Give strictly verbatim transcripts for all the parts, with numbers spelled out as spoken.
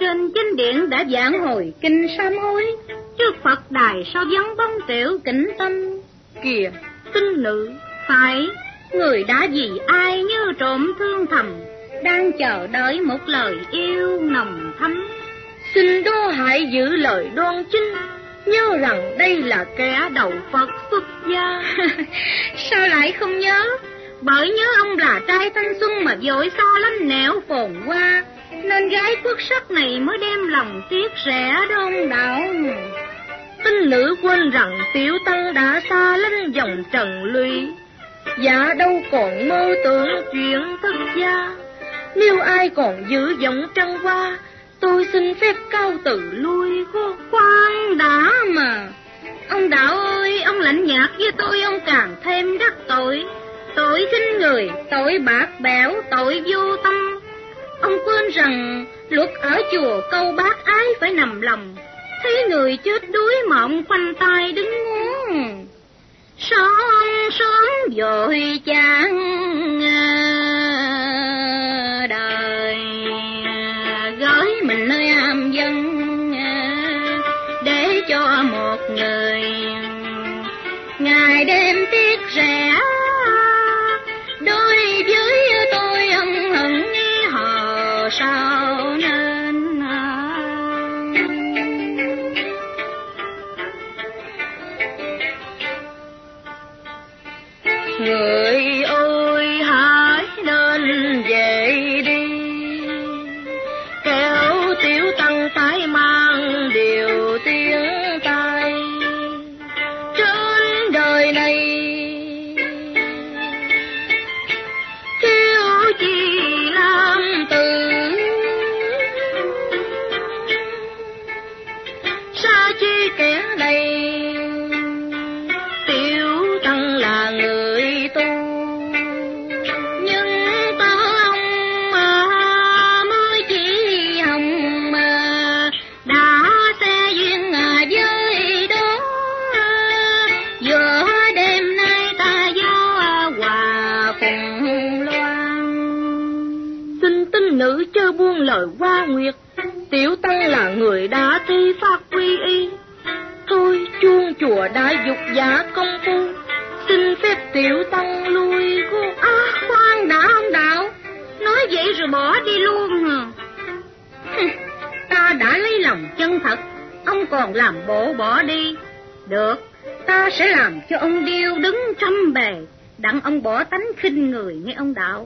trên chánh điện đã giảng hồi kinh sám hối, trước Phật đài sao vắng bóng tiểu kính tâm. Kìa, tinh nữ, phải, người đã vì ai như trộm thương thầm, đang chờ đợi một lời yêu nồng thắm. Xin đô hãy giữ lời đoan chính, nhớ rằng đây là kẻ đầu Phật xuất gia. Sao lại không nhớ? Bởi nhớ ông là trai thanh xuân mà vội xa lánh nẻo phồn hoa, nên gái quốc sắc này mới đem lòng tiếc rẻ đông đảo. Tinh nữ quên rằng tiểu tăng đã xa lánh dòng trần lụy, dạ đâu còn mơ tưởng chuyện thất gia. Nếu ai còn giữ giọng trăng hoa, tôi xin phép cao từ lui. Khoan đã mà, ông đạo ơi, ông lạnh nhạt với tôi, ông càng thêm đắc tội. Tội khinh người, tội bạc bẽo, tội vô tâm. Ông quên rằng luật ở chùa câu bác ái phải nằm lòng, thấy người chết đuối mà ông khoanh tay đứng ngó. Son sớm vội chán đời, gửi mình nơi am dân để cho một người ngày đêm tiếc rẻ. Đối với tôi ân hận hò sao nên người ơi hãy nên về đi, kéo tiểu tăng phải mang điều tiếng tai. Trên đời này kêu chi làm từ, xa chi kẻ này. Tiểu tăng là người tu, nhưng tớ ông mà mới chỉ hồng mà đã xe duyên với đó. Giờ đêm nay ta gió hòa cùng loan, xin tinh nữ chớ buông lời hoa nguyệt. Tiểu tăng là người đã thi phát quy y, thôi chuông chùa đã dục giả công phu, xin phép tiểu tăng lui. À, khoan đã ông đạo, nói vậy rồi bỏ đi luôn hả? Ta đã lấy lòng chân thật, ông còn làm bộ bỏ đi. Được, ta sẽ làm cho ông điêu đứng trăm bề, đặng ông bỏ tánh khinh người nghe ông đạo.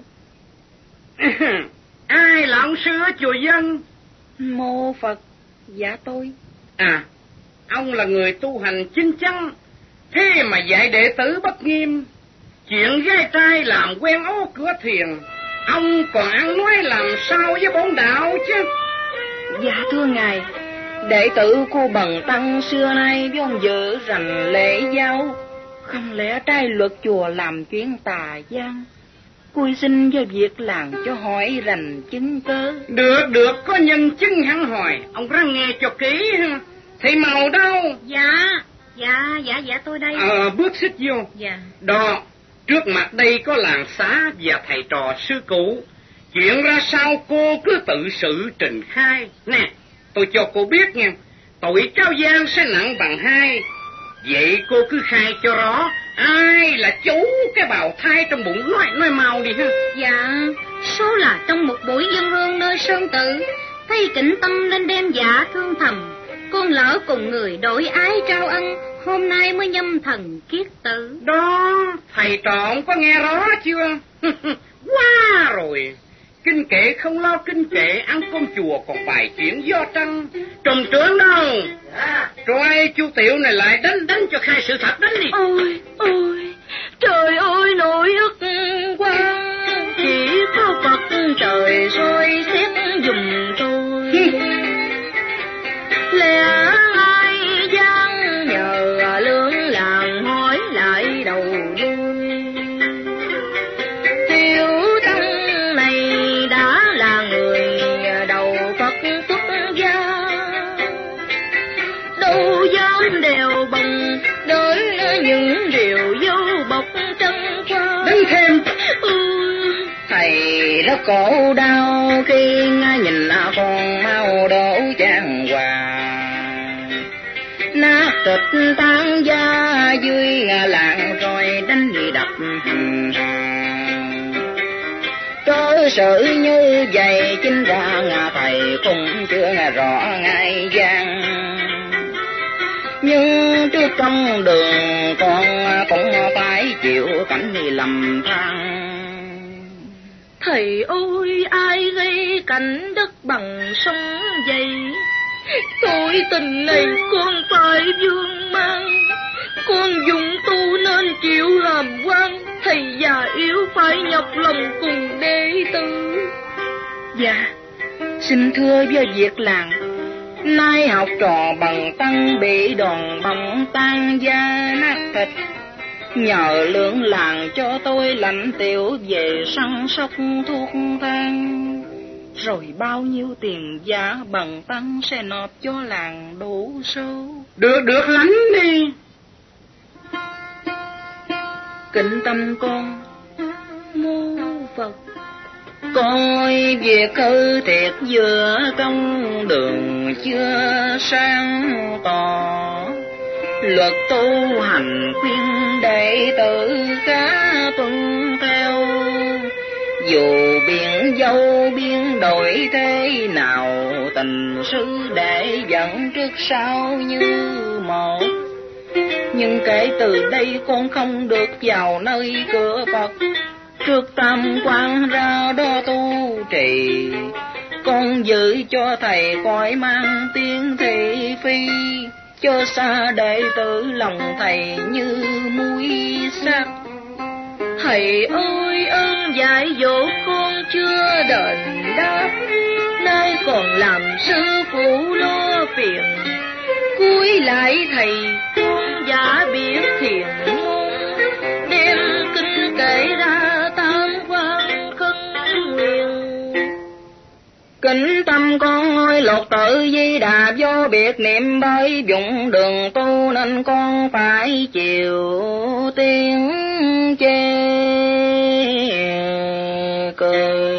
Ai là ông sư ở chùa Dân? Mô Phật, dạ tôi. À, ông là người tu hành chính chắn, thế mà dạy đệ tử bất nghiêm. Chuyện gái trai làm quen ố cửa thuyền, ông còn ăn nói làm sao với bổn đạo chứ? Dạ thưa ngài, đệ tử cô Bần tăng xưa nay với ông vợ rành lễ giao, không lẽ trai luật chùa làm chuyện tà gian. Cui xin cho việc làng cho hỏi rành chứng cớ. Được, được, có nhân chứng hẳn hỏi, ông ráng nghe cho kỹ. Thầy Màu đâu? Dạ, dạ, dạ, dạ tôi đây. Ờ, bước xích vô. Dạ. Đó, trước mặt đây có làng xá và thầy trò sư cụ. Chuyện ra sao cô cứ tự sự trình khai. Nè, tôi cho cô biết nha, tội trao gian sẽ nặng bằng hai. Vậy cô cứ khai cho rõ, ai là chú cái bào thai trong bụng nói, nói mau đi ha. Dạ, số là trong một buổi dân hương nơi sơn tự, thấy Kính Tâm nên đem dạ thương thầm. Con lỡ cùng người đổi ái trao ân, hôm nay mới nhâm thần kiết tử. Đó, thầy trọn có nghe rõ chưa? Quá rồi. Kinh kệ không lo kinh kệ, ăn cơm chùa còn bài chuyện do trăng. Trùm trưởng đâu? Dạ. Rồi chú Tiểu này lại đánh đánh cho khai sự thật, đánh đi. Ôi, ôi, trời ơi nỗi ức quá. Chỉ có Phật trời soi xét dùm tôi. Lẽ ai gian nhờ lương làng hỏi lại đầu đuôi. Tiểu tăng này đã là người đầu Phật xuất gia, đâu dám đều bằng đối những điều vô bọc trăng qua. Đứng thêm. Ừ, thầy rất khổ đau khi nhìn con mau đổ chan hòa, nát thịt tan da dưới làng rồi đánh đập hành hạ. Đối xử như vậy chính ra thầy cũng chưa rõ ngay gian, nhưng trước trong đường con cũng phải chịu cảnh lầm than. Thầy ơi, ai gây cảnh đất bằng sông dày, tội tình này con phải vương mang. Con dùng tu nên chịu làm quan, thầy già yếu phải nhọc lòng cùng đệ tử. Dạ, xin thưa với việc làng, nay học trò bằng tăng bị đòn bỏng tan da nát thịt, nhờ lượng làng cho tôi lãnh tiểu về săn sóc thuốc thang, rồi bao nhiêu tiền giá bằng tăng sẽ nộp cho làng đủ số. Được được lãnh đi. Kính tâm con mô Phật. Coi việc hư thiệt giữa trong đường chưa sáng tỏ, luật tu hành khuyên đệ tử khá tuân theo. Dù biển dâu biến đổi thế nào, tình sư để dẫn trước sau như một. Nhưng kể từ đây con không được vào nơi cửa Phật, trước tam quan ra đó tu trì. Con giữ cho thầy khỏi mang tiếng thị phi, cho xa đệ tử lòng thầy như muối sắc. Thầy ơi, ơn dạy dỗ con chưa đền đáp, nay còn làm sư phụ lo phiền. Cúi lại thầy, con giả biết thiền môn, đem kinh kể ra tam quan khấn nguyện. Kính tâm con ơi, lục tự Di Đà do biệt niệm bởi dụng đường tu, nên con phải chịu tiếng chê cười.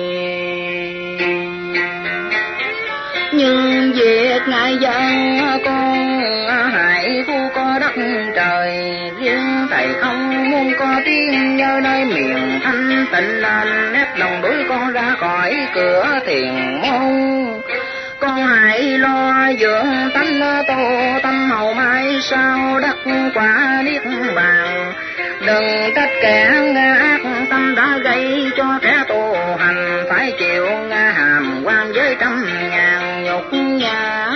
Nhưng việc ngại dân con hại phu có đất trời, riêng thầy không muốn có tiếng nhớ nơi miền thanh tịnh, nên ép lòng đuổi con ra khỏi cửa thiền môn. Con hãy lo dưỡng tánh tu tâm hầu mai sau đắc quả niết bàn. Đừng trách kẻ ác tâm đã gây cho kẻ tu hành phải chịu hàm quan với trăm ngàn nhục nhã.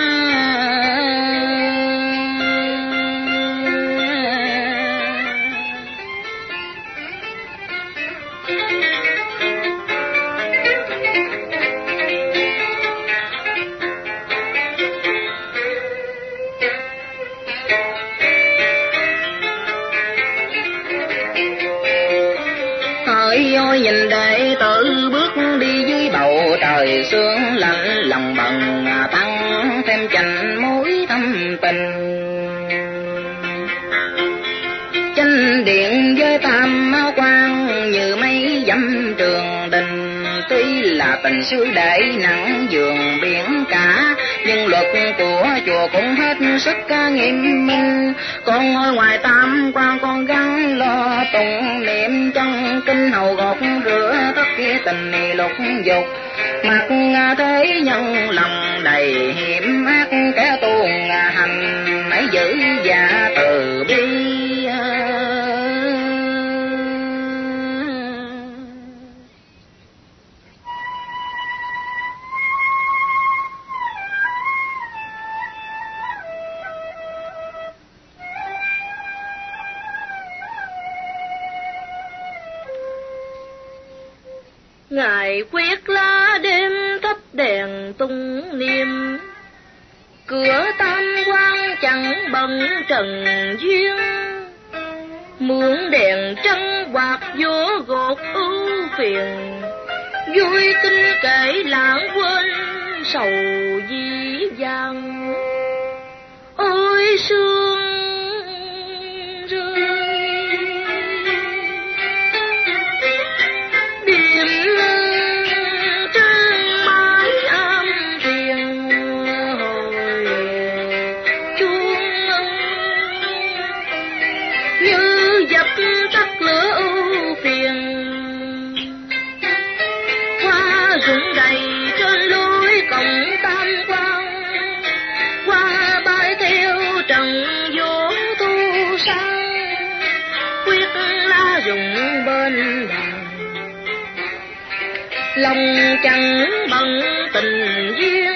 Hỡi ôi nhìn đệ tử bước đi dưới bầu trời sương lạnh, lòng bần tăng thêm chành mối thâm tình. Chánh điện với tam quan như mấy dặm trường đình, tuy là tình sư đệ nặng giường biển cả, nhưng luật của chùa cũng hết sức nghiêm minh. Con ngồi ngoài tam quan con gắng lo tụng niệm trong kinh hầu gột rửa tất kia tình lục dục. Mặc thế nhân lòng đầy hiểm ác, kẻ tu hành hãy giữ dạ từ bi. Ngài quyết lá đêm thắp đèn tung niệm, cửa tam quan chẳng bận trần duyên. Mượn đèn trăng quạt vô gột ưu phiền, vui kinh kể lãng quên sầu dĩ vang. Ôi sương rơi đêm rụng đầy trên lối cổng tam quan, qua bãi theo trần vô thu sang, quyết lá rụng bên đàn, lòng chẳng bằng tình duyên.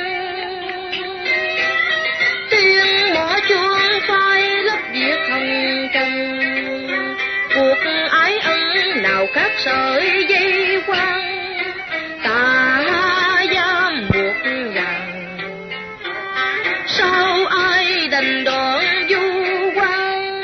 Tiếng mõ chuông phai lấp việc hồng trần, cuộc ái ân nào khác sợi dây quang, ta dám buộc rằng sao ai đành đoạn du quan.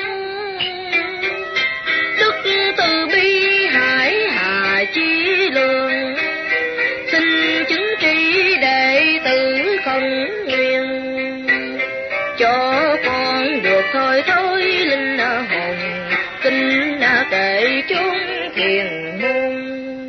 Đức từ bi hải hà chi lương, xin chứng tri đệ tử không nguyện, cho con được thôi thôi linh hồn kinh kệ chốn thiền môn.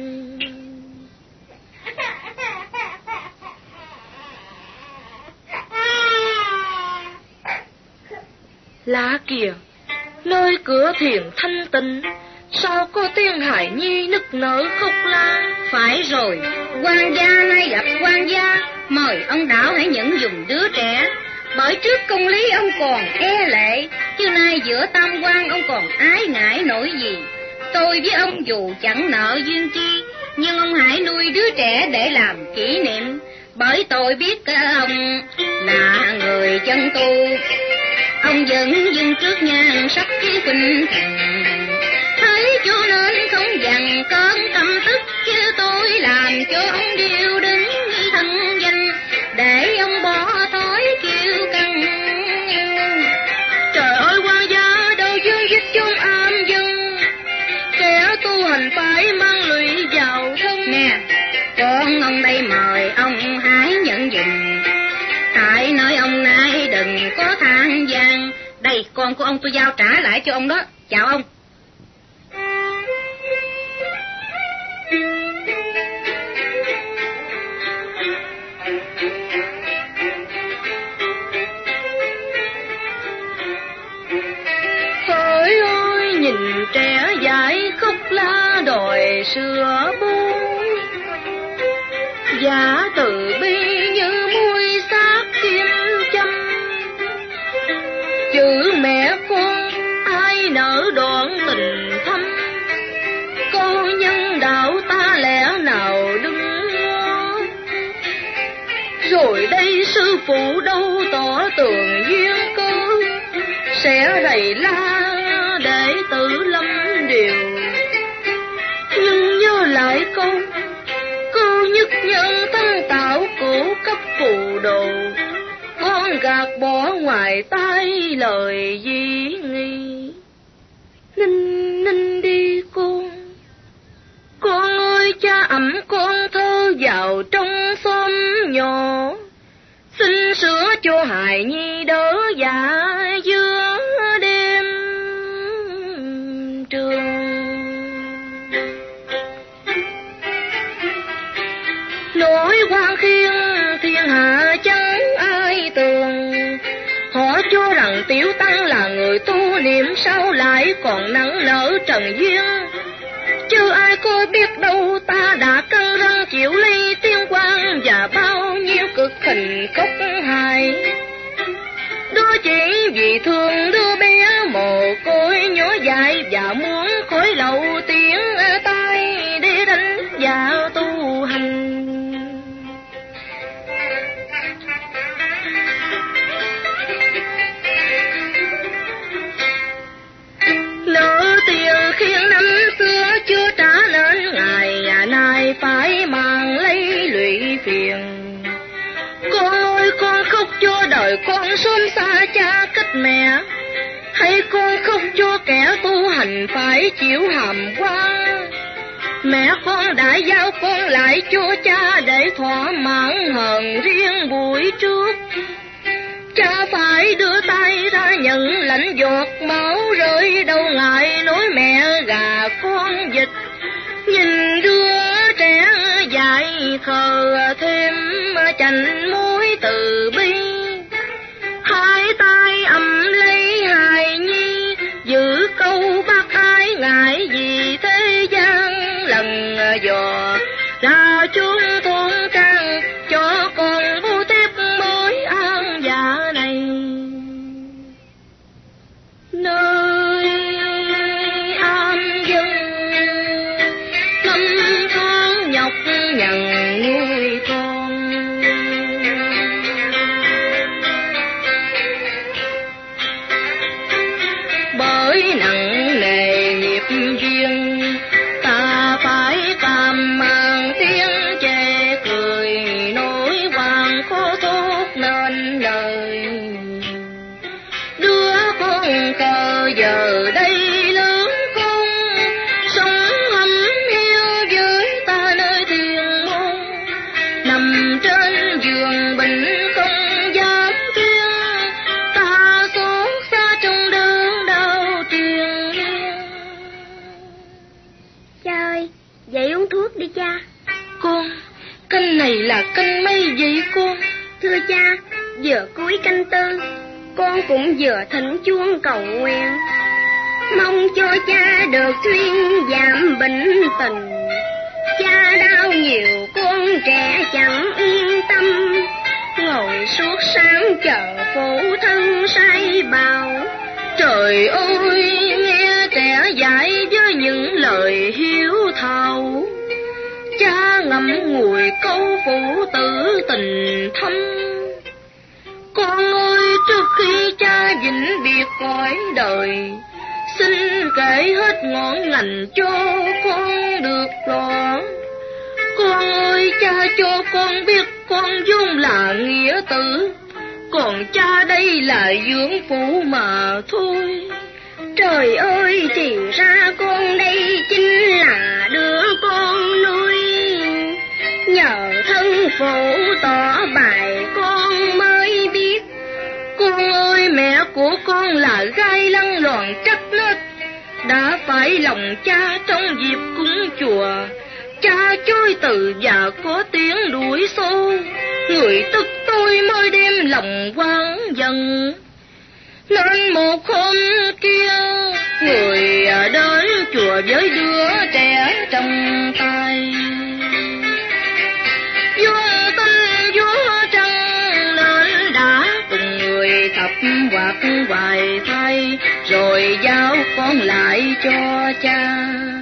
Lá kìa, nơi cửa thiền thanh tịnh, sao có tiếng hài nhi nức nở khóc la. Phải rồi, quan gia nay gặp quan gia, mời ông Đạo hãy nhận dùng đứa trẻ. Bởi trước công lý ông còn e lệ, chứ nay giữa tam quan ông còn ái ngại nổi gì. Tôi với ông dù chẳng nợ duyên chi, nhưng ông hãy nuôi đứa trẻ để làm kỷ niệm. Bởi tôi biết ông là người chân tu, ông vẫn dừng trước nhan sắc chí khuynh thành. Thấy cho nên không dằn cơn tâm tức, chứ tôi làm cho ông điêu đứng thân danh, để ông bỏ thói kiêu căng. Trời ơi, quan gia đâu dương dích chốn am dân, kẻ tu hành phải mang lụy vào thân. Nè, con ông đây mời ông hãy nhận dùm, tại nơi ông nay đừng có than vãn. Đây, con của ông tôi giao trả lại cho ông đó. Chào ông. Hỡi ơi, nhìn trẻ dại khóc la đòi sữa bú, giả từ bi như muôi xác kim châm. Chữ mẹ con ai nỡ đoạn tình thâm, con nhân đạo ta lẽ nào đứng ngó. Rồi đây sư phụ đâu tỏ tường duyên cơ, sẽ đầy la để tử lâm điều. Nhưng nhớ lại câu câu nhất nhân tăng tạo cổ cấp phù đồ, con gạt bỏ ngoài tai lời di nghi. Ninh ninh đi con, con ơi cha ẵm con thơ vào trong xóm nhỏ, xin sửa cho hài nhi đỡ dạ giữa đêm trường. Nỗi quan khiên thiên hạ chẳng ai tường, họ cho rằng Tiểu Tăng là người tu niệm, sao lại còn nặng nở trần duyên. Chứ ai có biết đâu ta đã căng răng chịu ly tiên quan, và bao nhiêu cực hình khóc hài. Đó chỉ vì thương đứa bé mồ côi nhỏ dại, và muốn khỏi lậu tiếng tai để đánh và tu hành. Nợ tiền khiến năm xưa chưa trả nên ngày nay phải mang lấy lụy phiền. Con ơi, con khóc cho đời con sớm xa cha cách mẹ, hay con khóc cho kẻ tu hành phải chịu hàm quan. Mẹ con đã giao con lại cho cha để thỏa mãn hờn riêng buổi trước. Cha phải đưa tay ra nhận lãnh giọt máu rơi, đâu ngại nói mẹ gà con vịt. Nhìn đứa trẻ dại khờ thêm chành mối từ bi, hai tay ầm lấy hài nhi, giữ câu bác ái ngại gì thế gian lần dò. Là cho chuông thôn trang cho con vô tiếp mối an dạ này. Nơi an dân năm tháng nhọc nhằn nuôi con, bởi nặng nề nghiệp duyên ta phải cam mang tiếng chê cười, nỗi hoàng khó thốt nên lời. Đứa con cờ giờ đây lớn không, sống hầm hiu với ta nơi thiền môn, nằm trên giường bệnh không dám tiếng, ta xót xa trong đớn đau triền miên. Cha ơi, dậy uống thuốc đi cha. Con, canh này là canh mấy vậy con? Thưa cha, vừa cuối canh tư, con cũng vừa thỉnh chuông cầu nguyện, mong cho cha được thuyên giảm bệnh tình. Cha đau nhiều con trẻ chẳng yên tâm, ngồi suốt sáng chờ phụ thân sai bảo. Trời ơi, nghe trẻ dạy với những lời hiếu thảo, cha ngậm ngùi câu phụ tử tình thâm. Con ơi, trước khi cha vĩnh biệt cõi đời, xin kể hết ngọn ngành cho con được rõ. Con ơi, cha cho con biết con vốn là nghĩa tử, còn cha đây là dưỡng phụ mà thôi. Trời ơi, thì ra con đây chính là đứa con nuôi, nhờ thân phụ tỏ bài con mới biết. Con ơi, mẹ của con là gai lăng loàn trắc nết, đã phải lòng cha trong dịp cúng chùa. Cha chối từ và có tiếng đuổi xô, người tức tôi mới đem lòng oán giận. Nên một hôm kia, người đến chùa với đứa trẻ trong tay. Vua tinh vua trăng nên đã cùng người thập hoặc hoài thay, rồi giao con lại cho cha.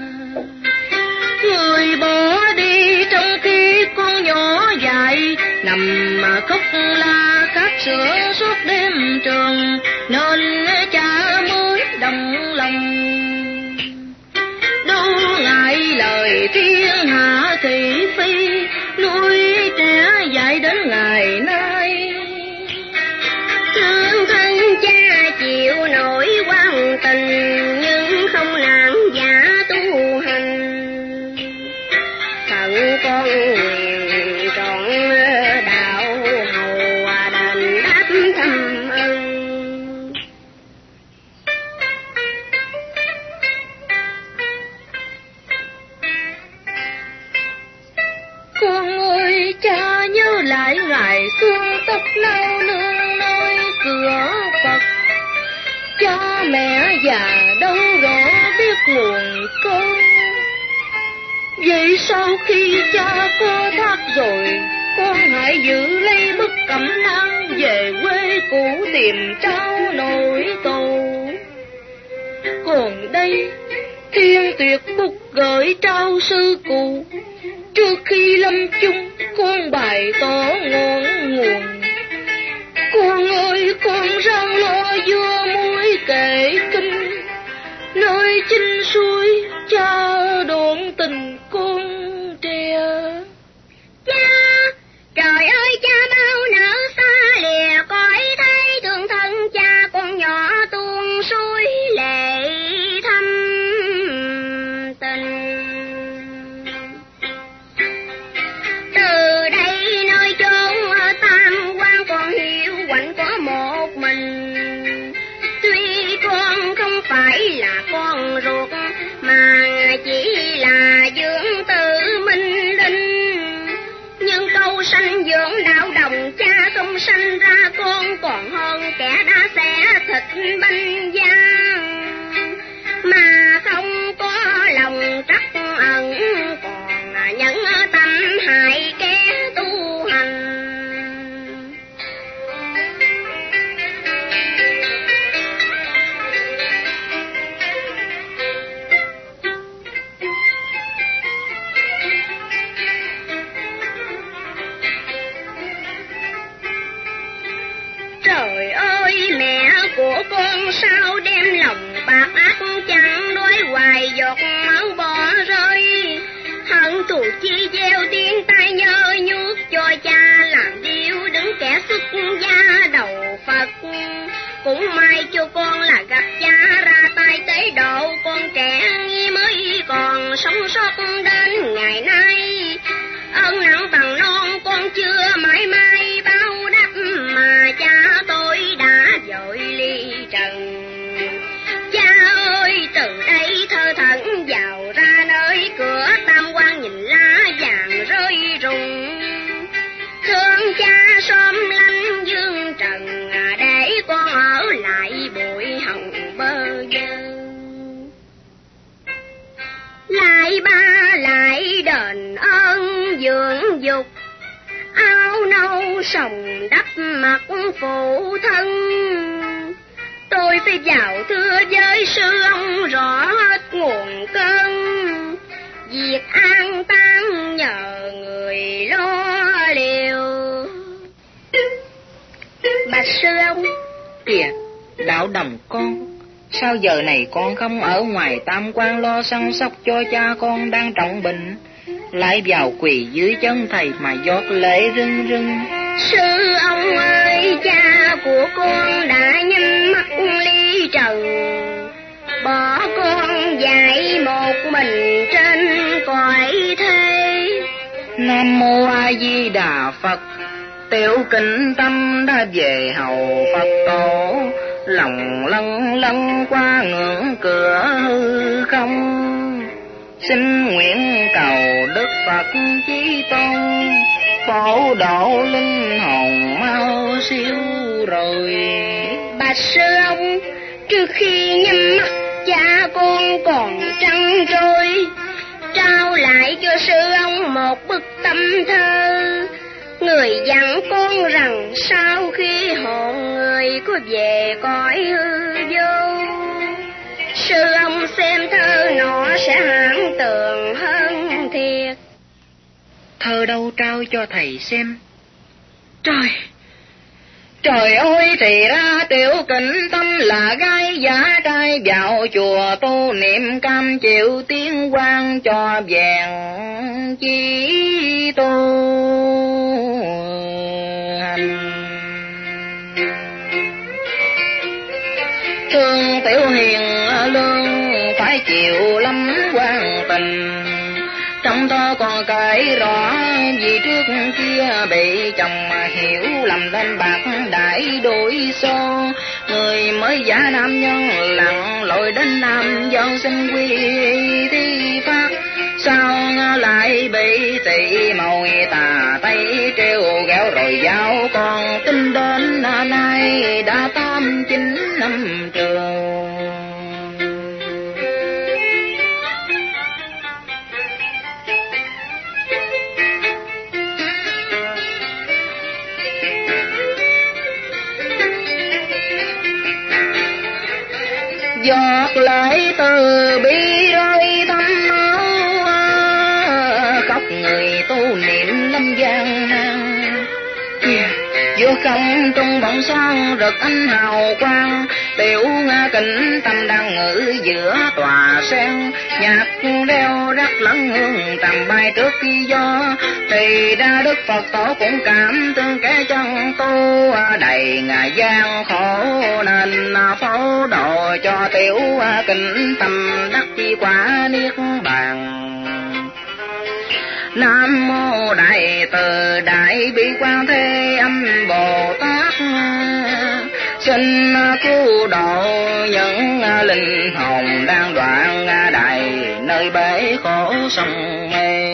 Người bỏ đi trong khi con nhỏ dại, nằm mà khóc la khát sữa suốt đêm trường, nên cha mới đồng lòng. Đâu ngại lời thiên hạ thị phi, nuôi trẻ dạy đến ngày nay. Thương thân cha chịu nổi quan tình, nhưng không nản giả tu hành. Phận con nguyện trọn đạo hầu đền đáp thâm ân. Con ơi, cha nhớ lại ngày xuân tóc nao nương nơi cửa Phật. Cha mẹ già đâu rõ biết nguồn con, vậy sau khi cha có thác rồi, con hãy giữ lấy bức cẩm nang về quê cũ tìm trao nỗi tù. Còn đây, Thiên Tuyệt bút gửi trao sư cụ, trước khi lâm chung con bày tỏ ngọn nguồn. Con ơi, con răng lo vua muối kể kinh, nơi chinh suối cha độn tình con trẻ. Cha, trời ơi cha bao nỡ xa lìa cõi thấy, thương thân cha con nhỏ tuôn suối lệ thâm tình. Từ đây nơi chốn tam quan con hiểu quạnh có một mình, tuy con không phải là con ruột mà chỉ là dưỡng tử minh linh, nhưng câu sanh dưỡng đạo đồng cha không sanh ra con còn hơn kẻ đã xẻ thịt banh gian, mà không có lòng trắc ẩn còn nhẫn tâm hại con sao đem lòng bạc ác chẳng đói hoài giọt máu bỏ rơi. Hận thù chi gieo tiếng tai nhơ nhuốc cho cha làm điêu đứng kẻ xuất gia đầu Phật. Cũng may cho con là gặp cha ra tay tế độ, con trẻ mới còn sống sót đến ngày nay. Ơn nặng bằng non con chưa mãi mãi báo đáp, mà cha tôi đã vội ly trần. Cha ơi từ đây thơ thẩn vào ra nơi cửa tam quan, nhìn lá vàng rơi rụng. Thương cha xóm lánh dương trần, để con ở lại bụi hồng bơ vơ. Lại ba lại đền ơn dưỡng dục, áo nâu sòng đắp mặt phụ thân. Tôi phải vào thưa với sư ông rõ hết nguồn cơn, việc an táng nhờ người lo liều. Bạch sư ông. Kìa, đạo đồng con, sao giờ này con không ở ngoài tam quan lo săn sóc cho cha con đang trọng bệnh, lại vào quỳ dưới chân thầy mà giọt lệ rưng rưng? Sư ông ơi, cha của con đã nhắm mắt ly trần, bỏ con dạy một mình trên cõi thế. Nam mô A Di Đà Phật. Tiểu kính tâm đã về hầu Phật tổ, lòng lân lân qua ngưỡng cửa hư không. Xin nguyện cầu Đức Phật Chí Tôn, phổ độ linh hồn mau siêu rồi. Bạch sư ông, trước khi nhắm mắt cha con còn trăn trôi, trao lại cho sư ông một bức tâm thơ. Người dặn con rằng sau khi hồn người có về cõi hư vô, sư ông xem thơ nọ sẽ hãm tường hơn thiệt. Thơ đâu trao cho thầy xem? Trời, trời ơi, thì ra Tiểu Kính Tâm là gái giả trai vào chùa tu niệm cam chịu tiếng quan cho vẹn chi tu hành. Thương Tiểu Hiền lương phải chịu lắm quan tình, trong đó còn kể rõ vì trước kia bị chồng hiểu lầm nên bạc đại đổi xô. Người mới giả nam nhân lặng lội đến nam dân xin quy thi pháp, sao lại bị tị mồi tà tay treo ghẹo rồi giao con tin đến nay đã tám chín năm trường. Giọt lệ từ bi rơi thấm máu, khóc người tu niệm lâm gian nan. Giữa không trung bóng sáng rực ánh hào quang, Tiểu Kính Tâm đang ngự giữa tòa sen. Nhạc đeo rắc lẫn hương trầm bay trước khi gió, thì ra Đức Phật tổ cũng cảm thương kẻ chân tu đầy ngài gian khổ, nên phổ độ cho Tiểu Kính Tâm đắc chi quả niết bàn. Nam mô Đại Từ Đại Bi Quan Thế Âm Bồ Tát, xin cứu độ những linh hồn đang đoạn đại nơi bể khổ sông mê.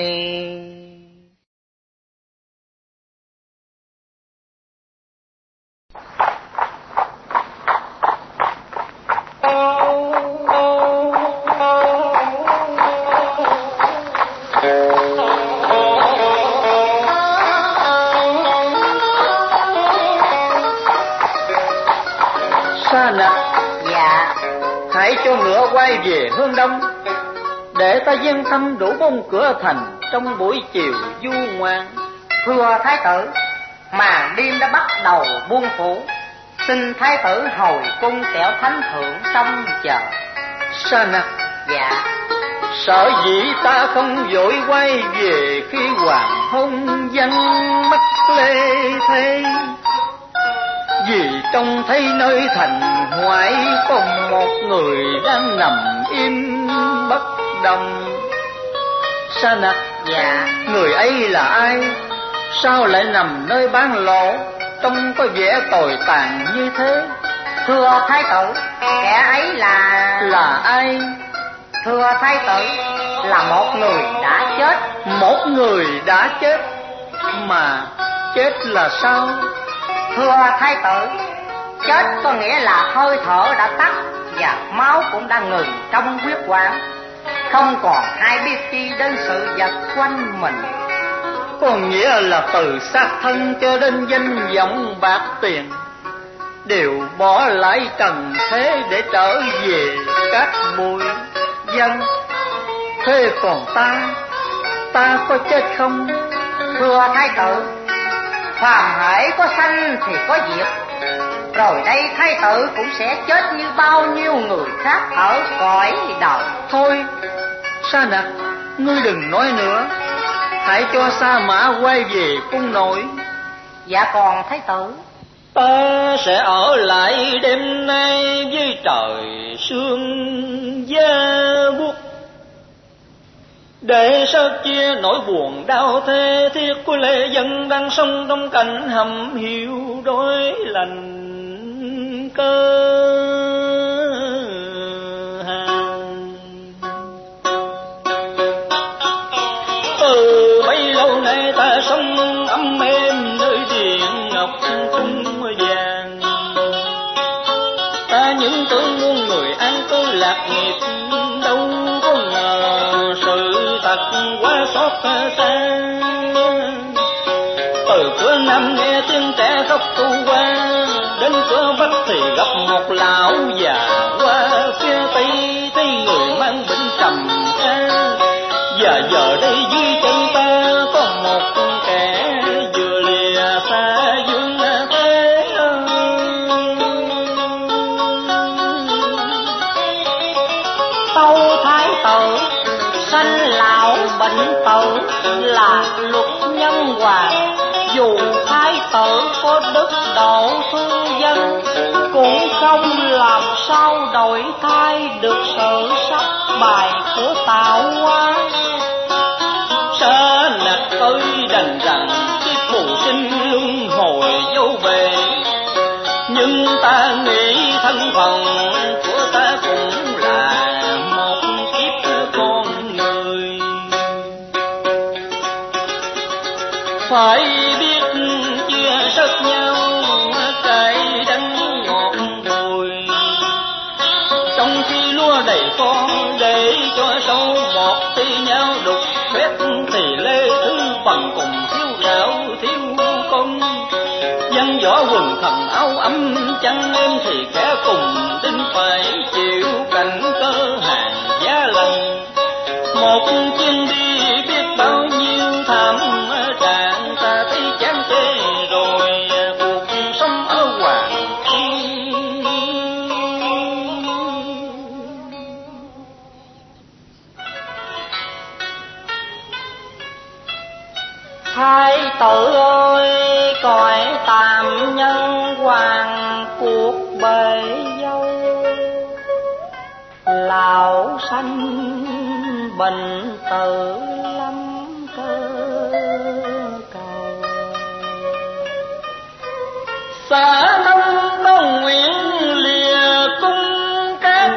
Sa nặc. Dạ. Hãy cho ngựa quay về hướng đông, để ta dâng thăm đủ bông cửa thành trong buổi chiều du ngoan. Thưa thái tử, màn đêm đã bắt đầu buông phủ, xin thái tử hồi cung kẻo thánh thượng trông chờ. Sa nặc. Dạ. Sở dĩ ta không vội quay về khi hoàng hôn danh mất lê thế, vì trông thấy nơi thành hoại có một người đang nằm im bất động. Sa nặc. Dạ. Người ấy là ai? Sao lại nằm nơi bán lộ, trông có vẻ tồi tàn như thế? Thưa thái tử, kẻ ấy là... Là ai? Thưa thái tử, là một người đã chết. Một người đã chết? Mà chết là sao? Thưa thái tử, chết có nghĩa là hơi thở đã tắt và máu cũng đã ngừng trong huyết quản, không còn ai biết chi đến sự vật quanh mình. Có nghĩa là từ xác thân cho đến danh vọng bạc tiền đều bỏ lại trần thế để trở về các bụi dân. Thế còn ta, ta có chết không? Thưa thái tử, phàm hễ có sanh thì có diệt, rồi đây thái tử cũng sẽ chết như bao nhiêu người khác ở cõi đời. Thôi, Sa nặc, ngươi đừng nói nữa, hãy cho Sa Mã quay về cung nội. Dạ còn thái tử, ta sẽ ở lại đêm nay với trời sương da buốt, để sớt chia nỗi buồn đau thê thiết của lệ dân đang sống trong cảnh hầm hiu đói lành cơ. Từ bấy lâu nay ta sống ấm êm nơi điện ngọc cung vàng, ta những tưởng muôn người an cư lạc nghiệp, đâu có ngờ sự thật quá xót xa. Từ cửa Nam nghe tiếng trẻ khóc tu qua, đến cửa Bắc thì gặp một lão già, qua phía Tây thấy người mang bệnh trầm kha. Và giờ đây dưới chân ta có một kẻ vừa lìa xa dương thế. Tâu thái tử, sanh lão bệnh tử là luật nhân hoàng, dù thái tử có đức độ thương dân, cũng không làm sao đổi thay được sự sắp bài của tạo hóa. Sa nặc ơi, đành rằng kiếp phù sinh luân hồi vô bề, nhưng ta nghĩ thân phận của ta cũng là một kiếp con người. Phải biết chia sớt nhau cay đắng ngọt bùi, trong khi lúa đầy con để cho sâu bọt thì nhau đục phép, thì lê thứ bằng cùng thiếu gạo thiếu công. Dân võ quần thần áo ấm chăn em thì kẻ cùng tin phải chịu cảnh cơ hàng giá lạnh. Một chuyến đi biết bao nhiêu thảm trạng, ta thấy chán chê rồi cuộc sống ở Hoàng Thiên. Thái tử ơi, cõi tạm nhân hoàng cuộc bề dâu, lão sanh bệnh tử lắm cơ cầu. Xã Đông Đông nguyện lìa cung các,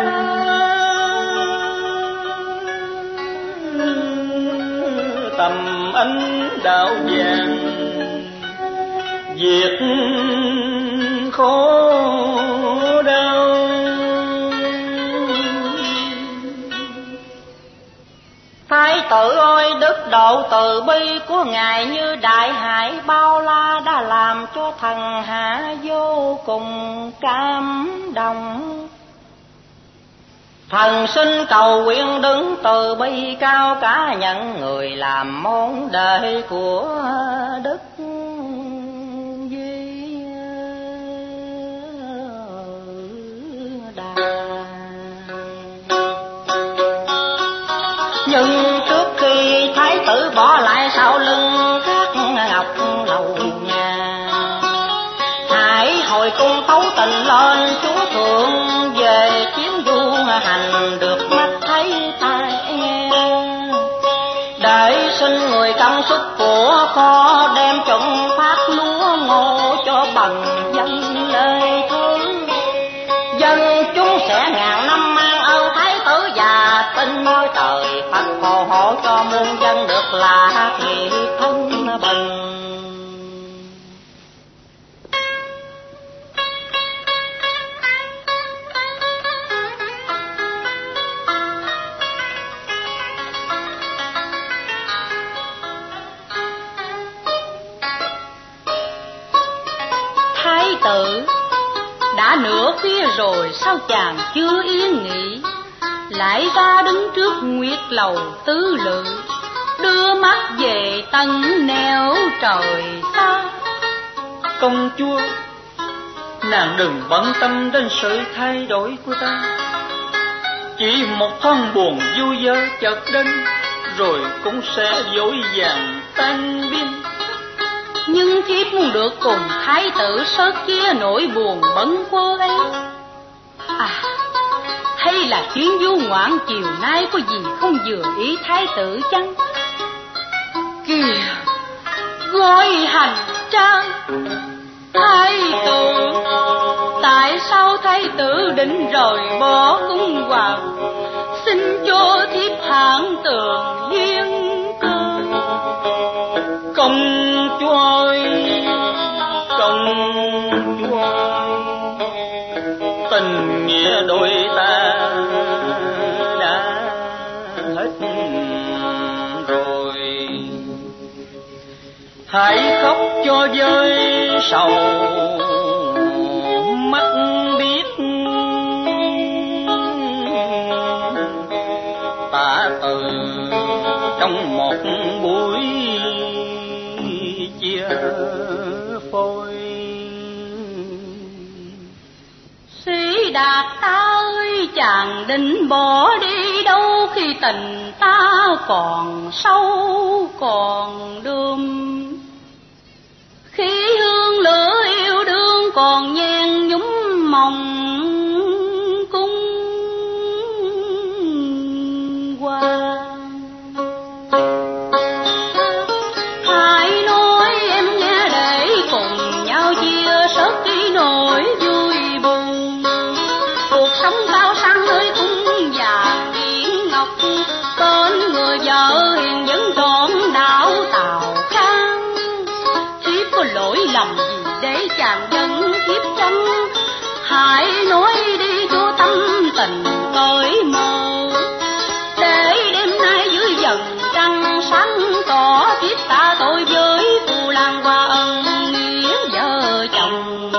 tầm ánh đạo vàng việc khổ đau. Thái tử ơi, đức độ từ bi của ngài như đại hải bao la đã làm cho thần hạ vô cùng cảm động. Thần xin cầu nguyện đứng từ bi cao cả, nhận người làm môn đệ của Đức Duy. hầu nhà. Hãy hồi cung tấu tình lên chúa thượng, về chuyến du hành được mắt thấy tai nghe. Để xin người công sức của kho, đem trụng phát lúa ngô cho bằng dân nơi thương. Dân chúng sẽ ngàn năm mang ơn thái tử, và tin nơi trời Phật phù hộ cho muôn dân được là thì thân bình. Thái tử đã nửa khuya rồi sao chàng chưa yên nghỉ, lại ra đứng trước nguyệt lầu tứ lự, đưa mắt về tầng nẻo trời xa. Công chúa, nàng đừng bận tâm đến sự thay đổi của ta. Chỉ một thoáng buồn vui vơ chợt đến, rồi cũng sẽ dối vàng tan biến. Nhưng thiếp muốn được cùng thái tử sớt chia nỗi buồn bấn quơ ấy. À, hay là chuyến du ngoạn chiều nay có gì không vừa ý thái tử chăng? Kìa, gói hành trang. Thái tử, tại sao thái tử định rời bỏ cung hoàng, xin cho thiếp hãng tường duyên cơ. Công chúa ơi, công chúa ơi, tình nghĩa đôi ta đã hết rồi. Hãy khóc cho với sầu mắt biết, ta từ trong một buổi chia phôi. Sĩ Đạt ta ơi, chàng định bỏ đi đâu khi tình ta còn sâu còn đượm, khi hương lửa yêu đương còn nhen nhúm mộng cung hoa. Hãy nói em nghe để cùng nhau chia sớt đi nỗi vui buồn. Cuộc sống cao sang nơi cung vàng biển ngọc, tên người vợ hiền vẫn trọn đạo Tào Khang. Thiếp có lỗi lầm gì để chàng dẫn thiếp chăng? Hãy nói đi cho tâm tình cởi mở, để đêm nay dưới dần trăng sáng tỏ thiếp ta tội với phù làng qua ân nghĩa vợ chồng.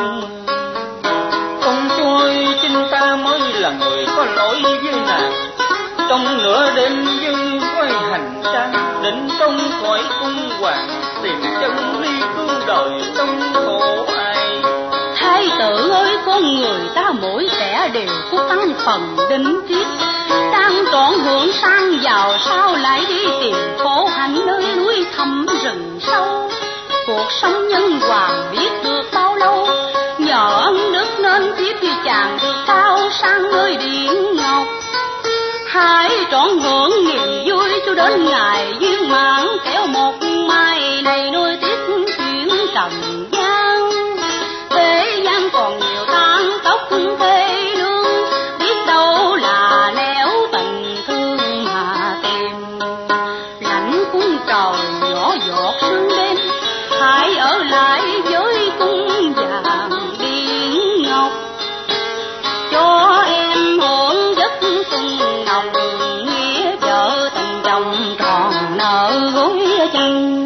Công chúa ơi, chính ta mới là người có lỗi với nàng. Trong nửa đêm dưng quay hành trang, định trông khỏi cung hoàng, tìm chân ly cứu đời trong khổ ai. Thái tử ơi, con người ta mỗi kẻ đều có tăng phần đỉnh triết, đang trọn hưởng sang giàu sao lại đi tìm khổ hạnh nơi núi thẳm rừng sâu. Cuộc sống nhân hoàng biết được bao lâu, nhờ ân đức nên tiếp như chàng được cao sang nơi điện ngọc. Hãy trọn hưởng niềm vui cho đến ngày viên mãn, kéo một mai này nuôi tiếp chuyện trần gian. Thế gian còn nhiều tang tóc thê lương, biết đâu là nẻo tình thương mà tìm. Lạnh cung trời nhỏ giọt sương đêm, hãy ở lại với cung vàng điện ngọc, cho em hưởng giấc xuân nồng, nghĩa vợ tình chồng tròn nợ gối chân.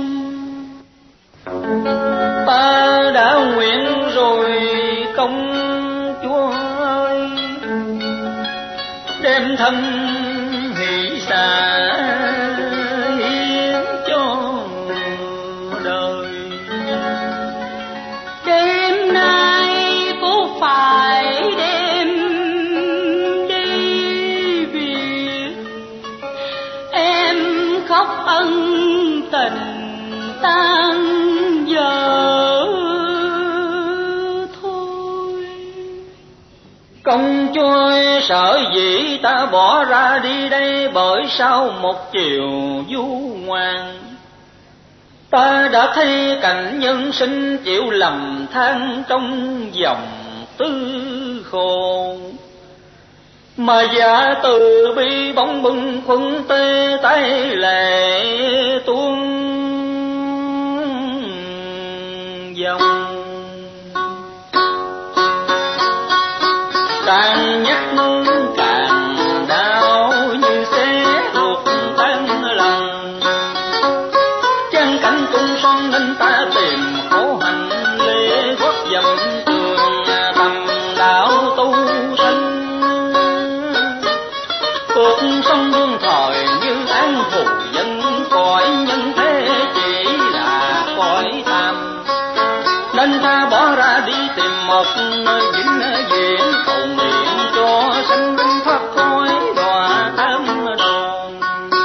Ta đã nguyện rồi công chúa ơi, đem thân hỷ xả hiến cho đời. Đêm nay cô phải đêm đi biệt, em khóc ân tình tan dở. Công chúa sợ dĩ ta bỏ ra đi đây, bởi sau một chiều du ngoan ta đã thấy cảnh nhân sinh chịu lầm than trong dòng tư khổ. Mà giả từ bi bóng bừng khuân tê tay lệ tuôn dòng. Càng nhắc càng đau như xé ruột tan lòng, trang cảnh tung son nên ta tìm khổ hạnh lễ gót dầm trường tầm đạo tu sanh. Cuộc sống đương thời như án thù dân, cõi nhân thế chỉ là cõi tham, nên ta bỏ ra đi tìm một nơi vĩnh viễn, cầu nguyện cho sanh linh thoát khỏi đọa tam đồn.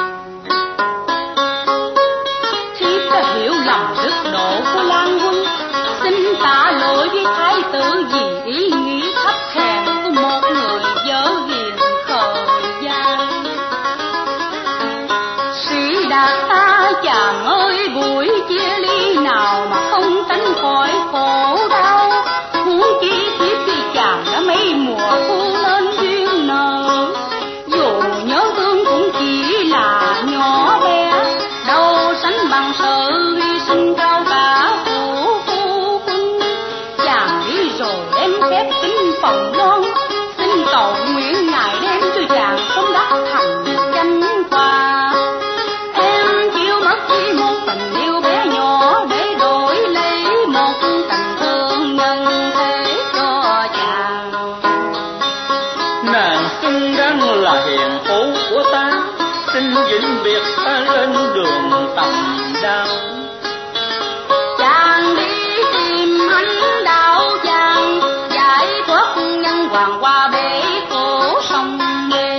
Thiếp đã hiểu lầm đức độ của Lan Quân, xin tạ lỗi với thái tử vì ý nghĩ thấp hèn của một người dở hiền khờ gian. Sĩ đạt ta chàng ơi, buổi chia ly nào mà không tránh khỏi khổ đau, huống chi thiếp vì chàng đã mấy mùa thu lên duyên nợ. Dù nhớ thương cũng chỉ là nhỏ bé, đâu sánh bằng sự hy sinh cao cả của phu quân. Chàng đi rồi đem phép kính phòng loan, xin cầu nguyện ngài đem cho chàng sống đắc thành chánh qua. Em chịu mất đi một tình yêu bé nhỏ để đổi lấy một tình thương nhân thế cho chàng. Nàng xứng đáng là hiền phụ của ta, xin vĩnh biệt ta lên đường tầm đạo. Chàng đi tìm ánh đạo chàng, giải thoát nhân hoàng qua bể khổ sông mê.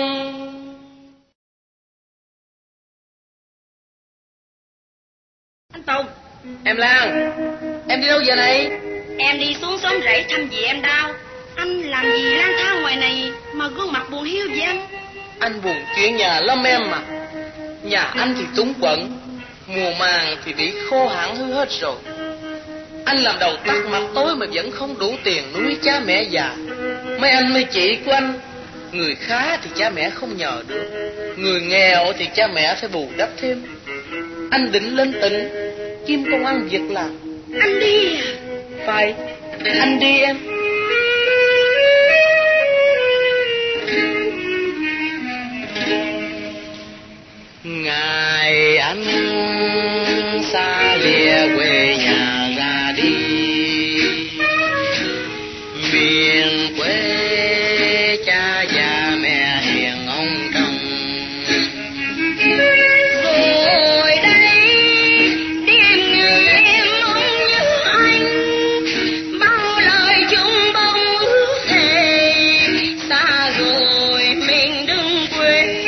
Anh Tùng, em Lan, em đi đâu giờ này? Em đi xuống xóm rẫy thăm dì em Đao. Anh làm gì lang thang ngoài này mà gương mặt buồn hiu vậy anh? Anh buồn chuyện nhà lắm em mà. Nhà anh thì túng quẫn, mùa màng thì bị khô hạn hư hết rồi. Anh làm đầu tắt mặt tối mà vẫn không đủ tiền nuôi cha mẹ già. Mấy anh mấy chị của anh, người khá thì cha mẹ không nhờ được, người nghèo thì cha mẹ phải bù đắp thêm. Anh định lên tỉnh kiếm công ăn việc làm. Anh đi à? Phải, anh đi em. Ngày anh xa lìa quê nhà ra đi, miền quê cha già mẹ hiền ông trông. Rồi đây đêm ngày em mong nhớ anh, bao lời chung bông ước thề, xa rồi mình đừng quên.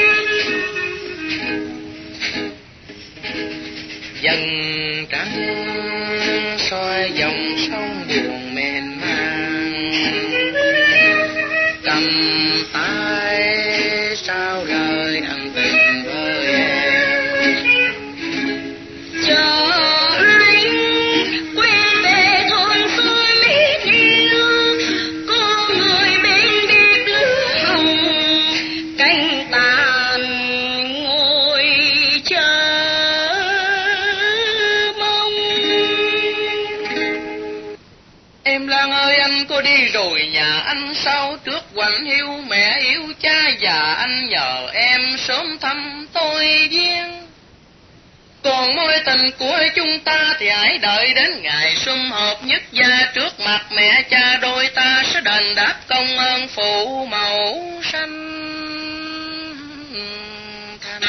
Dần trắng soi dòng sông buồn mênh mang, cầm tay sao lời ân tình với em. Chờ anh quay về thôn xưa mít yêu, có người bên bếp lửa hồng, cánh tàn ngồi chờ mong. Em Lan ơi, anh có đi rồi nhà anh sao trước quạnh hiu mẹ yêu cha già, anh nhờ em sớm thăm tôi viên. Còn mối tình của chúng ta thì hãy đợi đến ngày sum họp nhất gia, trước mặt mẹ cha đôi ta sẽ đền đáp công ơn phụ mẫu sanh thành.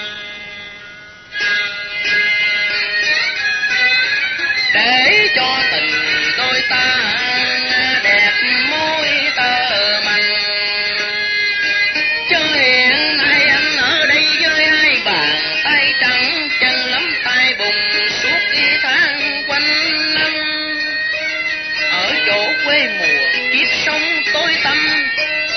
Để cho tình đôi ta đẹp môi tơ mành, chứ hiện nay anh ở đây với hai bàn tay trắng, chân lắm tay bùn suốt đi tháng quanh năm. Ở chỗ quê mùa kiếp sống tối tăm,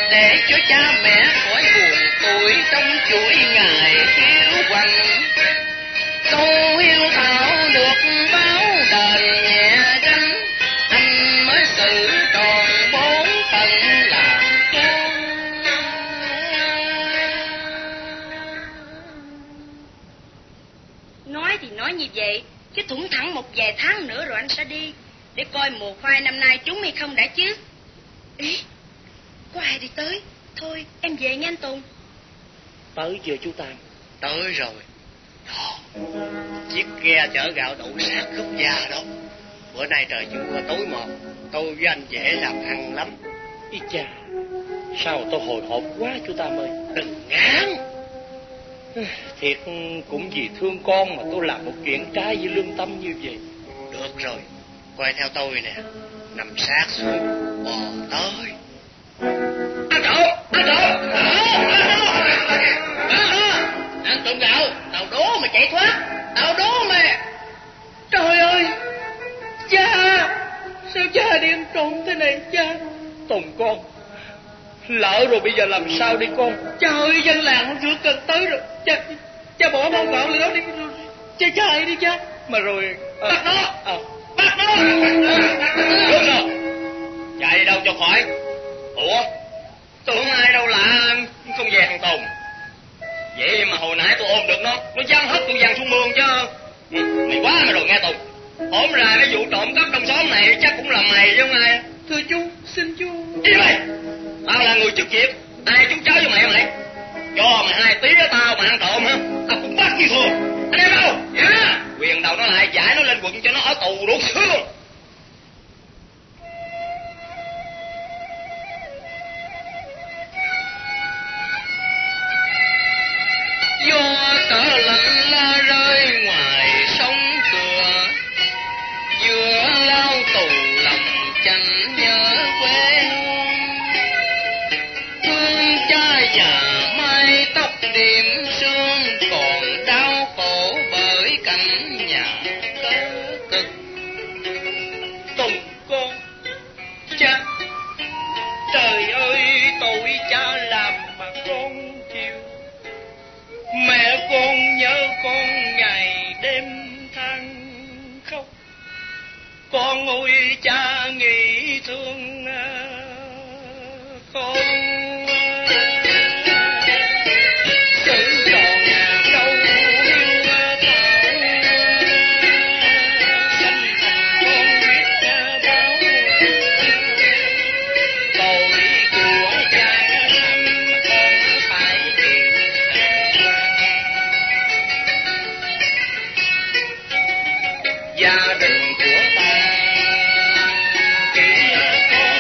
để cho cha mẹ khỏi buồn tuổi trong chuỗi ngày hiếu quạnh. Câu hiếu thảo được báo đền nhẹ gánh, anh mới xử tròn bốn phận làm con. Nói thì nói như vậy, chứ thủng thẳng một vài tháng nữa rồi anh sẽ đi, để coi mùa khoai năm nay trúng hay không đã chứ. Ý, có ai đi tới? Thôi, em về nha anh Tùng. Tới chưa chú Tam? Tới rồi. Đó, chiếc ghe chở gạo đậu sát khúc già đó. Bữa nay trời chưa mưa tối mờ, tôi với anh dễ làm ăn lắm. Ý chà, sao tôi hồi hộp quá chú Tam ơi. Đừng ngán. Thiệt cũng vì thương con mà tôi làm một chuyện trái với lương tâm như vậy. Được rồi, quay theo tôi nè. Nằm sát xuống, bò tới. Anh Trộn, anh Trộn, anh Trộn gạo, tao đố mà chạy thoát, tao đố mà. Trời ơi, cha, sao cha đi ăn trộm thế này cha? Tùng con, lỡ rồi bây giờ làm sao đi con? Cha ơi, dân làng hôm trước gần tới rồi, cha, cha bỏ bao gạo lên đó đi, cha chạy đi cha. Mà rồi, à, bắt nó, à, bắt nó. Đúng rồi, chạy đâu cho khỏi. Ủa, tưởng ai đâu lạ không về thằng Tùng. Vậy mà hồi nãy tôi ôm được nó, nó văng hết tôi văng xuống mương chứ. Mày quá mà rồi nghe Tùng. Ổn ra cái vụ trộm cắp trong xóm này chắc cũng là mày chứ không ai. thưa chú, xin chú. Đi mày, tao là người chức việc, ai chúng cháu với mày mày. Cho mày hai tí đó tao mà ăn trộm hả? Tao cũng bắt như thường. Anh em đâu? Dạ. Quyền đầu nó lại giải nó lên quận cho nó ở tù đủ xứ luôn. Gió cỡ lạnh la rơi ngoài sông cửa, vừa lao tù lòng chẳng nhớ quê hương. Thương cha già mái tóc điểm sương, còn đau khổ bởi cảnh nhà cơ cực. Tùng con, cha, trời ơi tội cha làm mà con chịu. Mẹ con nhớ con ngày đêm than khóc. Con ôi cha nghĩ thương con. Chữ tròn câu hiếu thảo, danh thành con biết báo. Tội của cha thành con phải chịu. Gia đình của ta chỉ có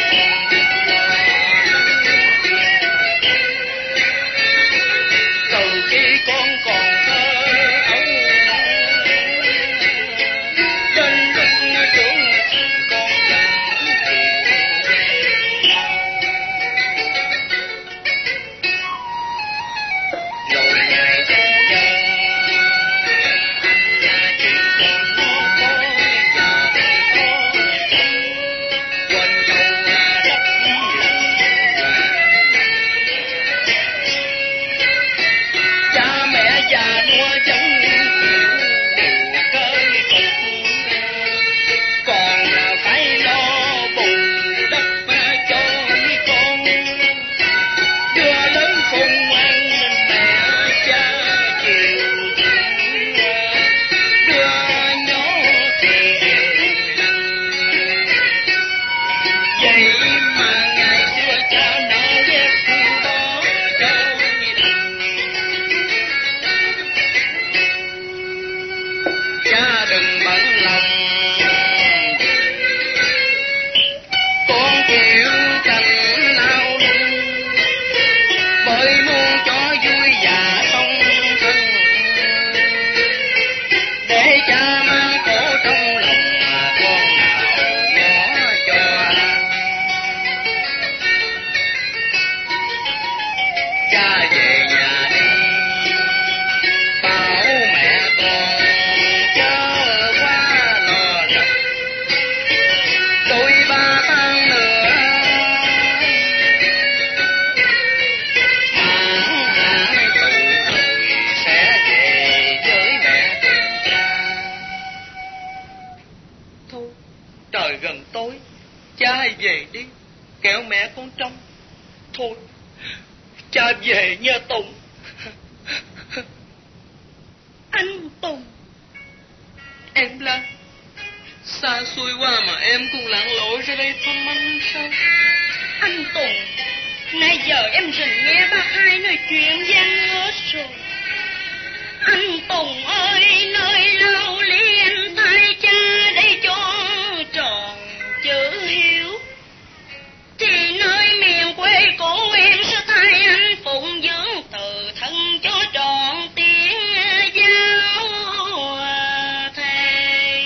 Thôi, trời gần tối, cha hãy về đi, kẻo mẹ con trông. Thôi, cha về nha Tùng. Anh Tùng. Em Lan, xa xôi qua mà em cũng lặn lội ra đây thăm anh sao? Anh Tùng, nãy giờ em rình nghe bác hai nói chuyện với anh hết rồi. Anh Tùng ơi, nơi lâu lý anh thay cha để cho tròn chữ hiếu, thì nơi miền quê của em sẽ thay anh phụng dưỡng từ thân cho trọn tiếng giáo thề.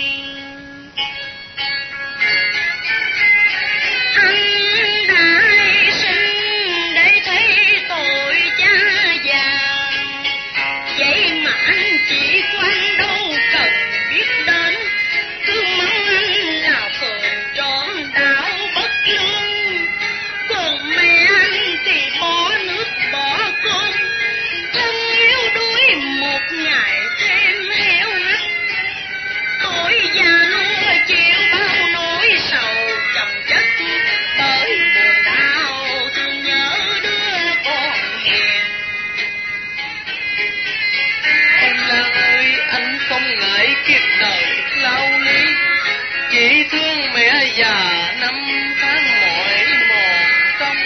Anh đã hy sinh để thấy tội cha già, vậy mà anh chỉ quan đâu cần biết đến, cứ mong anh là phường trọn đạo bất lương. Còn mẹ anh thì bỏ nước bỏ con, thân yếu đuối một ngày thêm héo hắt. Tuổi già luôn chịu bao nỗi sầu chồng chất, bởi buồn đau thương nhớ đứa con hiền. Em Lan ơi, anh không ngại kiếp đời lao lý, chỉ thương mẹ già năm tháng mỏi mòn tâm.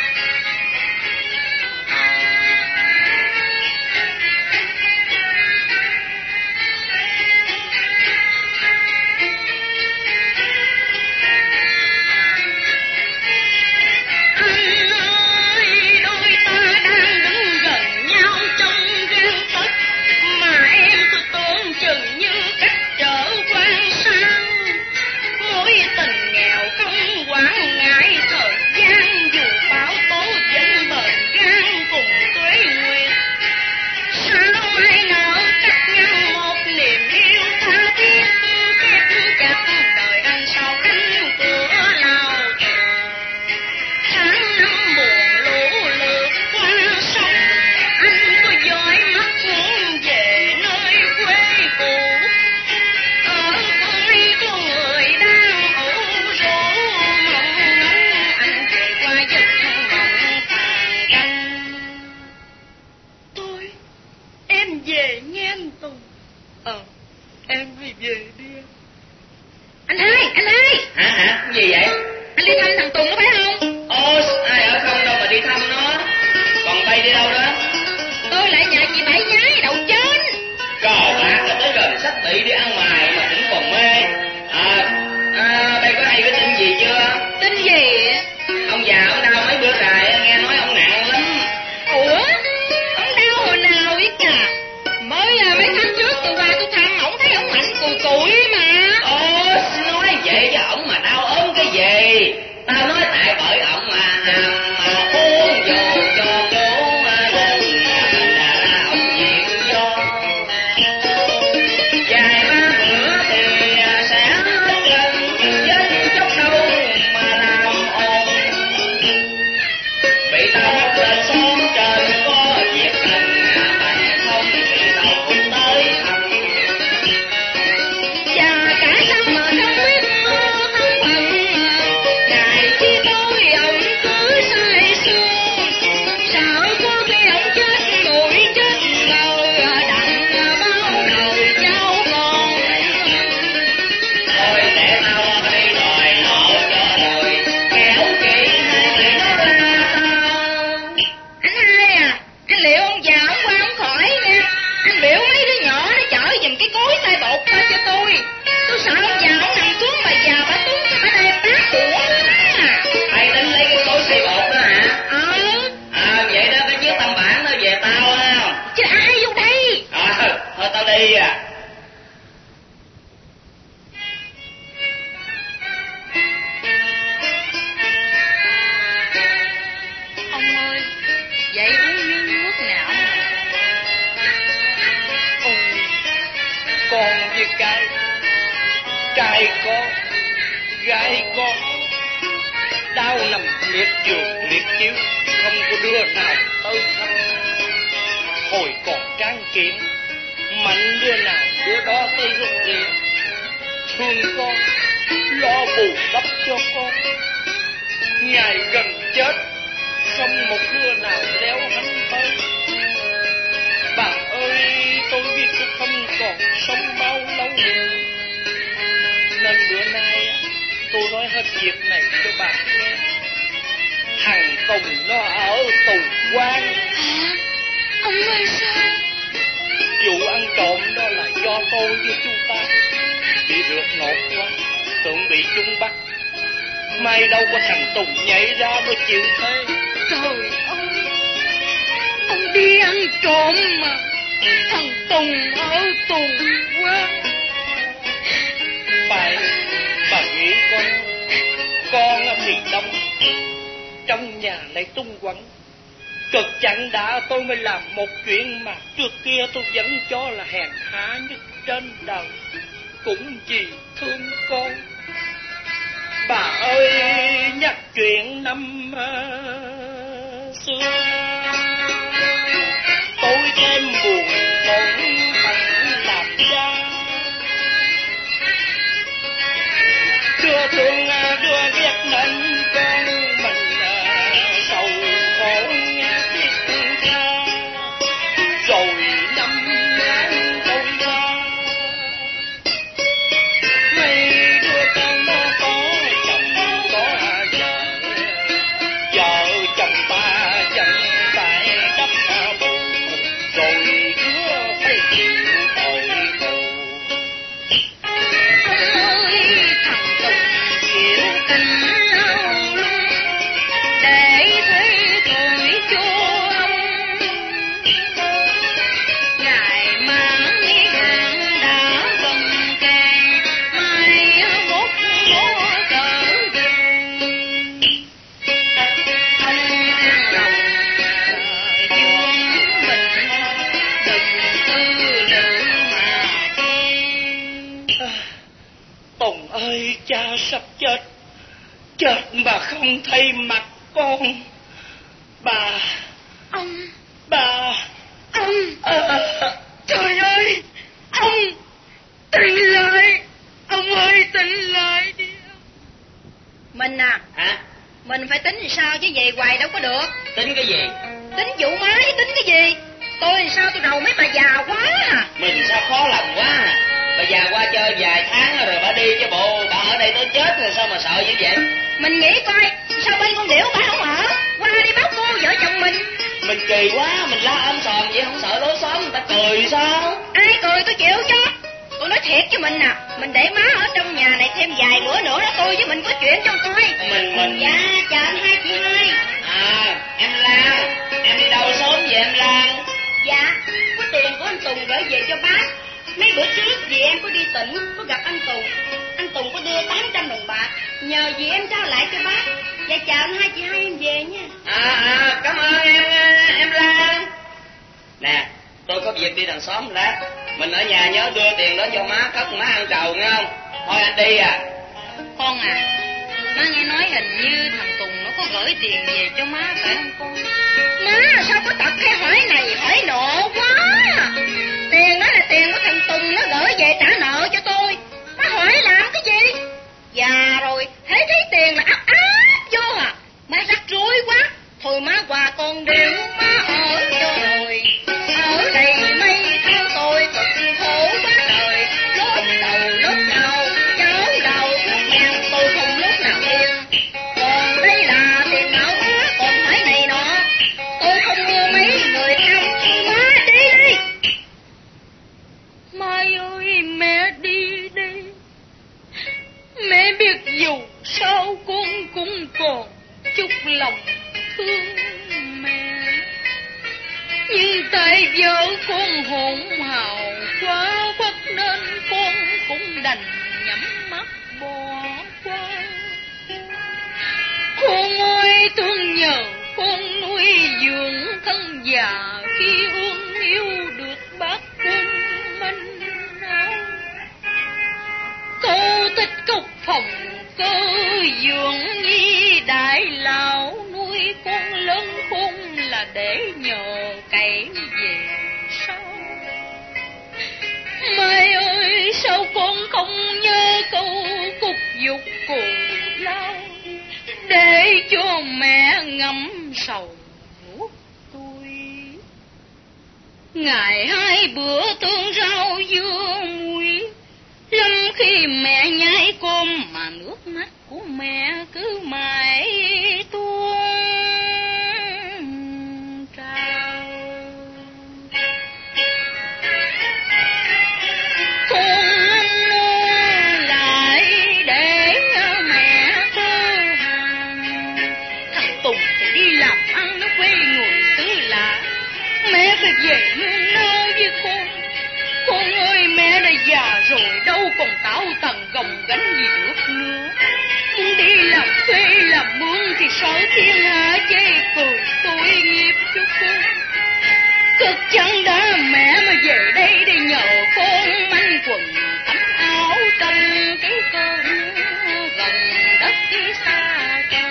Anh ơi, đôi ta đang đứng gần nhau trong gan tấc, mà em cứ tưởng chừng như cách trở quan sang. Mối tình nghèo không quản ngại thời gian, dù bão tố vẫn bền gan cùng tuế nguyệt. Sao ai nỡ cách nhau một niềm yêu tha thiết, khép chặt đời anh sau cánh cửa lao trường. Tháng năm buồn lũ lượt qua sông, anh có dõi mắt muốn về nơi quê cũ. Ở cõi có người đang ủ rũ mộng ngóng, anh về qua giấc mộng tàn canh. Thôi, em về nghe anh Tùng. Ờ, em hãy về đi. Anh hai, anh hai, Hả hả? Gì vậy? anh đi thăm thằng Tùng có phải không? Ô, ai ở không đâu mà đi thăm nó. Còn bay đi đâu đó? Tôi lại nhà chị Bảy Nhái đậu trên. Cò bạc là tới gần sắp bị đi ăn mày mà cũng còn mê. À, à bay có hay cái tin gì chưa? Tin gì? Ông già ông đau mấy bữa dài, nghe nói ông nặng lắm. Ủa? Ông đau hồi nào biết à? Mới à, mấy tháng trước tôi qua tôi thăm ổng thấy ổng mạnh cùi cùi mà. Ô, nói vậy cho ổng mà đau ốm cái gì? Tao nói tại bởi ổng mà hàm mà uống vô cho cố mà đừng là ra ổng chịu cho. Vài ba bữa thì sẽ hết lần chết chốc đâu mà làm ồn. Bị tao mắc lên xóm trời có việc cần bày không thì tao cũng tới thăm. Và cả năm mà không biết mưa không bằng, ngày khi tôi ổng cứ say sưa, sợ có khi ổng chết mũi chết đầu đặng bao đời cháu con. Thôi để tao đi đòi nợ cho rồi, kéo chị hai mày nó ra tao. Anh hai à, anh liệu ông già ổng qua ổng khỏi nha. Anh biểu mấy đứa nhỏ nó chở giùm cái cối xay bột ra cho tôi. Tôi sợ ông già ổng nằm xuống bà già bà túng cho bà đem bát của à. Mày tính lấy cái cối xay bột đó hả? Ờ, À vậy đó, cái chiếc tấm bản nó về tao không? chứ ai vô đây? Ờ, thôi tao đi à. Ông ơi, vậy uống miếng nước nào? Ôi, con với cái, trai có, gái có, đau nằm liệt giường liệt chiếu, không có đứa nào tới thăm. Hồi còn tráng kiện, mạnh đứa nào đứa đó tới rút liền. Thương con, đặt cho con. Ngày gần chết, không một đứa nào léo hắn tới. Bà ơi, tôi biết tôi không còn sống bao lâu, nên bữa nay tôi nói hết việc này cho bà nghe. Thằng Tùng nó ở tù quan. Hả? Ông ơi sao? Vụ ăn trộm đó là do tôi với chú ta. Bị rượt nột quá, tưởng bị chúng bắt. May đâu có thằng Tùng nhảy ra mới chịu thế. Trời ơi, ông đi ăn trộm mà thằng Tùng ở tù quá. Phải, bà nghĩ con, con thì đông, trong nhà lại tung quẩn. Cực chẳng đã tôi mới làm một chuyện mà trước kia tôi vẫn cho là hèn hạ nhất trên đời, cũng vì thương con. Bà ơi, nhắc chuyện năm uh, xưa, tôi thêm buồn bỗng phận làm ra. Đưa thương đưa ghét nên con mình uh, sầu khổ biết tha. Rồi năm tháng trôi qua, mấy đứa con nó có chồng có vợ, vợ chồng ta vẫn phải đắp bù, rồi đứa phải chịu tội tù. Ôi thằng Tùng chịu canh lâu luôn để thấy tội cho ông. Ngày mang đi hàng đã gần càng, mai mốt có cỡ đường. Ông an lòng dương mình, đừng tư lự mà ghen. Tùng ơi, cha sắp chết, chết mà không thấy mặt con. Bà, Ông, bà, ông, à, trời ơi, ông, tỉnh lại, ông ơi tỉnh lại đi. Mình à, Hả? mình phải tính sao chứ về hoài đâu có được. Tính cái gì? Tính vụ má chứ tính cái gì? Tôi làm sao tôi đầu mấy bà già quá à. Mình sao khó lòng quá à. Bà già qua chơi vài tháng rồi bà đi chứ bộ bà ở đây tới chết rồi sao mà sợ dữ vậy? Mình nghĩ coi, sao bên con điểu bà không ở, qua đi báo cô vợ chồng mình. Mình kỳ quá, mình la ôm sòm vậy không sợ lối xóm người ta cười sao? Ai cười tôi chịu chứ. Tôi nói thiệt với mình nè, mình để má ở trong nhà này thêm vài bữa nữa đó tôi với mình có chuyện trong coi. Mình, mình... Dạ, chào anh hai chị hai. À, em Lan, em đi đâu sớm vậy em Lan? Dạ, có tiền của anh Tùng gửi về cho bác. Mấy bữa trước dì em có đi tỉnh, có gặp anh Tùng. Anh Tùng có đưa tám trăm đồng bạc, nhờ dì em trao lại cho bác. Dạ chào anh hai chị hai em về nha. À, à, cảm ơn em, em Lan. Nè, tôi có việc đi đằng xóm lát. Mình ở nhà nhớ đưa tiền đó cho má cất má ăn trầu nghe không? Thôi anh đi à. Con à, má nghe nói hình như thằng Tùng nó có gửi tiền về cho má phải không con? Má sao có tật cái hỏi này hỏi nọ quá. Tiền đó là tiền của thằng Tùng nó gửi về trả nợ cho tôi. Má hỏi làm cái gì? Già rồi, thấy thấy tiền là áp áp vô à. Má rắc rối quá. Thôi má qua con điệu má ở cho rồi. Ở đây mấy tháng tôi cực khổ quá trời. Lốt đầu lốt đầu, cháu đầu thuốc men tôi không lúc nào yên. Còn đây là tiền nợ má còn phải này nọ. Tôi không mua mấy người ăn, má đi đi. Mai ơi, mẹ đi đi. Mẹ biết dù sao con cũng còn chút lòng thương mẹ, nhưng tại vợ con hỗn hào quá khuất nên con cũng đành nhắm mắt bỏ qua. Con ơi thương nhờ con nuôi dưỡng thân già khi ương yêu được bác quân minh áo. Cô thích cục phòng cơ dưỡng nhi đại lão, nuôi con lớn khôn là để nhờ cậy về sau. Mai ơi sao con không nhớ câu cục dục cùng lao, để cho mẹ ngậm sầu nuốt tôi. Ngày hai bữa tương rau dưa muối, lắm khi mẹ nhai cơm mà nước mắt của mẹ cứ mãi tuôn trào. Con ăn no lại để mẹ cơ hàng, thằng Tùng thì đi làm ăn nó quê người xứ lạ, mẹ phải về nương nơ với con. Con ơi, mẹ đã già rồi đâu còn tảo tần gồng gánh gì được nữa. Muốn đi làm thuê làm mướn thì sợ thiên hạ chê cười tội nghiệp cho con. Cực chẳng đã mẹ mà về đây để nhờ con manh quần tắm áo trong cái cơn gần đất xa trời.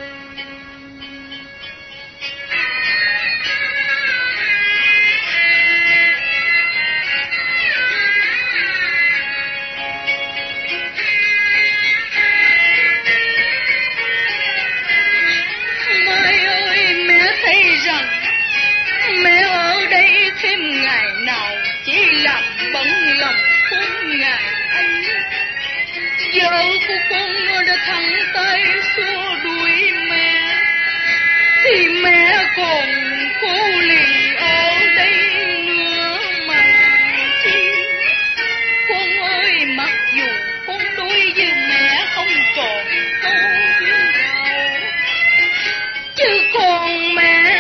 Mẹ ở đây thêm ngày nào chỉ làm bận lòng con ngài anh. Vợ của con đã thẳng tay xua đuổi mẹ, thì mẹ còn cố lì ở đây nữa mà chi. Con ơi, mặc dù con đối với mẹ không còn câu duyên nào, chứ còn mẹ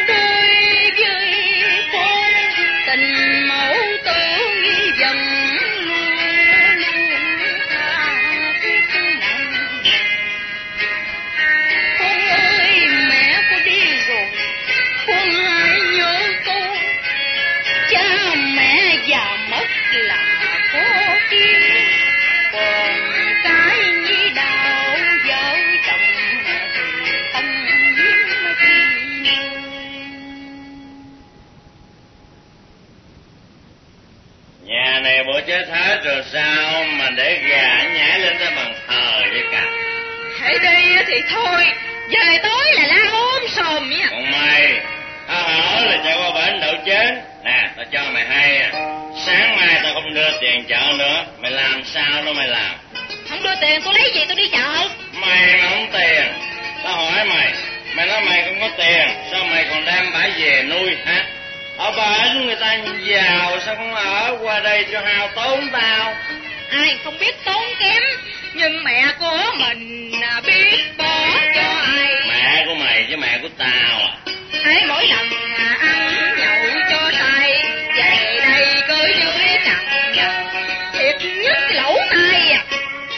tình mẫu tử dần luôn luôn tha thiết nặng. Con ơi, mẹ có đi rồi, con hãy nhớ con. Cha mẹ già mất là có tiếng, còn cái nhi đạo vợ chồng thì tâm duyên chi. Nhà này bộ chết hết rồi sao mà để gà nhảy lên ra bàn thờ vậy cả? Hãy đi thì thôi, về tối là la ôm sòm nha. Còn mày, tao hỏi là chạy qua bển đậu chết. Nè, tao cho mày hay à, sáng mai tao không đưa tiền chợ nữa, mày làm sao đó mày làm? Không đưa tiền tôi lấy gì tôi đi chợ? Mày mà không tiền, tao hỏi mày, mày nói mày không có tiền, sao mày còn đem bả về nuôi hả? Ở bển người ta giàu sao không ở qua đây cho hao tốn tao? Ai không biết tốn kém, nhưng mẹ của mình biết bỏ cho ai. Mẹ của mày chứ mẹ của tao à? Thấy mỗi lần ăn nhậu cho tay, về đây cưới dưới cặp nhật, thiệt nhất lỗ tai à.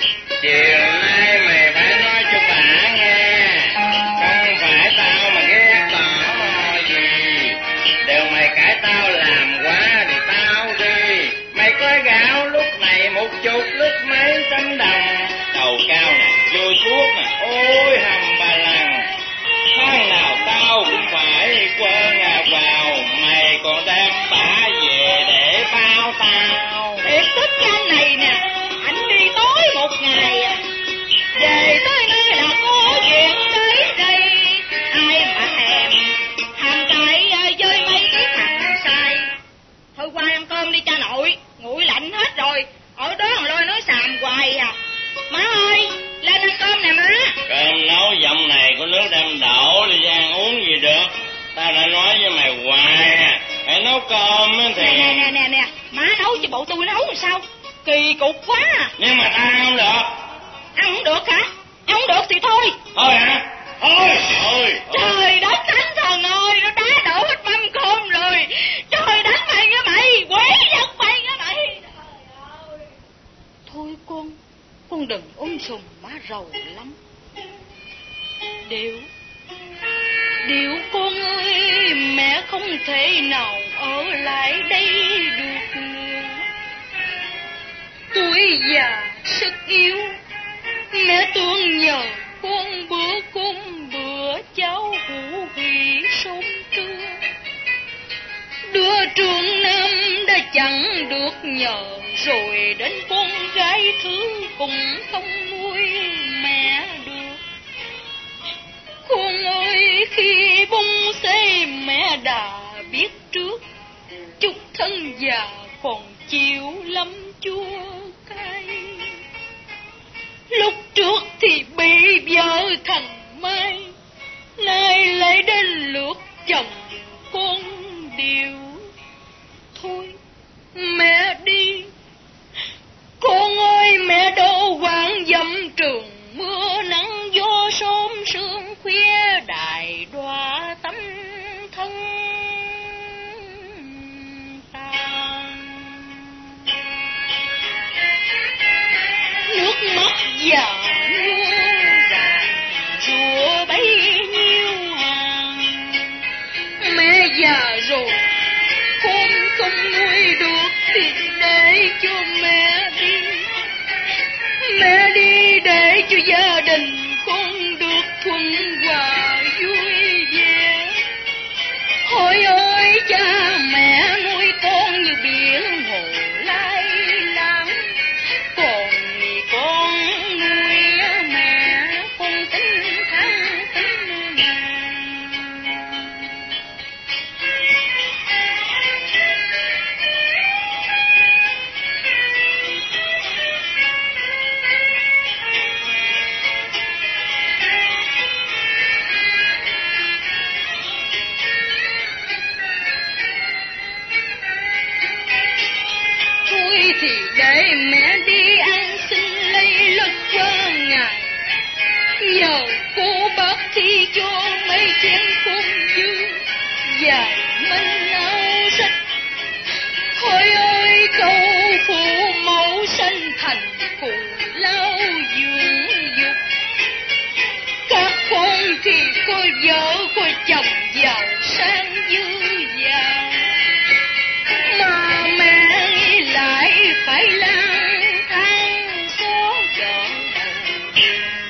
Chiều nay mày phải nói cho bà nghe, không phải tao mà ghét tao mà gì. Đều mày cãi tao làm quá thì tao đi. Mày có gạo lúc này một chục lúc mấy trăm đồng, đầu cao nè, vô thuốc nè, ôi hầm bà lằng. Tháng nào tao cũng phải quơ ngà vào, mày còn đem bả về để bao tao. Thiệt tức cái này nè, anh đi tối một ngày à, về tới nơi là có chuyện tới đây. Ai mà thèm thèm cãi với mấy cái thằng sai. Thôi qua ăn cơm đi cha nội, nguội lạnh hết rồi, ở đó thằng Lôi nói xàm hoài à. Má ơi, lên ăn cơm nè má. Cơm nấu giọng này có nước đem đổ đi ăn uống gì được. Tao đã nói với mày hoài à, hãy nấu cơm thì... Nè nè nè nè, má nấu chứ bộ tôi nấu làm sao? Kỳ cục quá à. Nhưng mà tao ăn không được. Ăn không được hả? Ăn không được thì thôi. Thôi hả? Thôi, thôi. Trời đất thánh thần ơi, nó đá đổ hết mâm cơm rồi. Trời đánh mày nha mày, quế giật mày nha mày. Trời ơi. Thôi con, con đừng ôm sùm má rầu lắm. Điệu, Điệu con ơi, mẹ không thể nào ở lại đây được nữa. Tuổi già sức yếu, mẹ thương nhờ con bữa cung bữa cháu hủ vị sớm trưa. Đứa trường nam đã chẳng được nhờ, rồi đến con gái thứ cùng không nuôi mẹ như thần mai, nay lại đến lượt chồng con điều. Thôi mẹ đi, con ơi mẹ đâu quán dặm trường mưa nắng gió sớm sương khuya đài đoa tấm thân tàn. Nước mắt già nua ràng rùa bấy nhiêu hàng. Mẹ già rồi con không nuôi được thì để cho mẹ đi. Mẹ đi để cho gia đình con được thuận hòa vui vẻ. Hỏi ơi cha mẹ nuôi con như biển hồ lai lãng, còn vì con nuôi mẹ không tính tháng tính ngày. Thì để mẹ đi ăn xin lấy lực qua ngày, nhờ cô bác thi cho mấy chén cơm dư dài manh áo sách. Hỏi ơi câu phụ mẫu sanh thành phụ lao dưỡng dục. Các con thì có vợ có chồng giàu sang dư giàu, mà mẹ lại phải lang thang số trọn đời.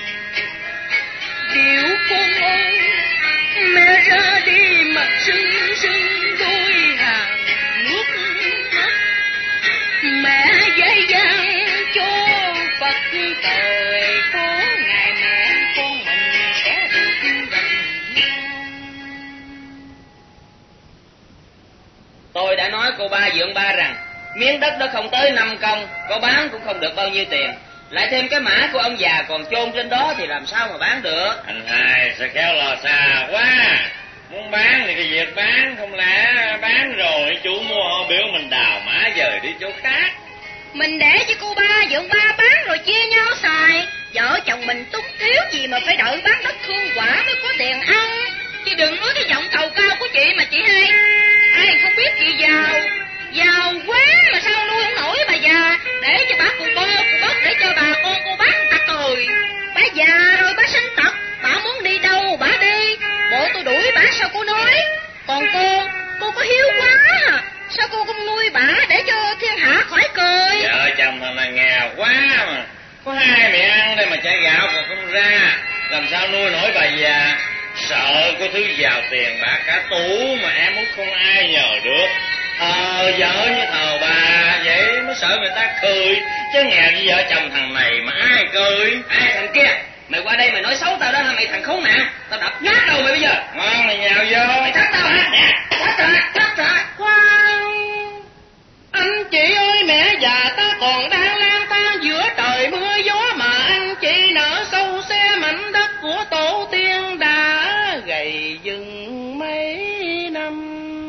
Điệu con ơi mẹ ra đi mà sưng sưng đôi hàng nước mắt. Mẹ dạy dàng cho Phật trời có ngày mẹ con mình sẽ được gần nhau. Tôi đã nói cô ba Dượng Ba rằng miếng đất đó không tới năm công, có bán cũng không được bao nhiêu tiền. Lại thêm cái mã của ông già còn chôn trên đó thì làm sao mà bán được. Anh hai sao khéo lo xa quá. Muốn bán thì cái việc bán, không lẽ bán rồi chủ mua họ biểu mình đào mã dời đi chỗ khác. Mình để cho cô ba Dượng Ba bán rồi chia nhau xài. Vợ chồng mình túng thiếu gì mà phải đợi bán đất hương quả mới có tiền ăn. Chị đừng nói cái giọng cầu cao của chị mà chị hay. Ai không biết chị giàu, giàu quá mà sao nuôi không nổi bà già. Để cho bà cụ bơ, cụ bớt để cho bà con cô bác tật rồi. Bà già rồi bà sinh tật, bà muốn đi đâu bà đi. Bộ tôi đuổi bà sao cô nói. Còn cô, cô có hiếu quá à. Sao cô không nuôi bà để cho thiên hạ khỏi cười. Vợ chồng thằng này nghèo quá mà. Có hai miệng ăn đây mà chai gạo còn không ra, làm sao nuôi nổi bà già. Sợ có thứ giàu tiền bạc cả tủ mà em muốn không ai nhờ được. Thờ vợ như thờ bà vậy mới sợ người ta cười. Chứ nghèo như vợ chồng thằng này mà ai cười. Ai thằng kia, mày qua đây mày nói xấu tao đó hả mày thằng khốn nạn. Tao đập nát đầu mày bây giờ. Ngon mày nhào vô. Mày thắt tao hả? Nè, thắt rồi, thắt rồi. Khoan, anh chị ơi mẹ già ta còn đang lang thang giữa trời mưa gió mà anh chị nở sâu xe mảnh đất của tổ tiên đã gầy dừng mấy năm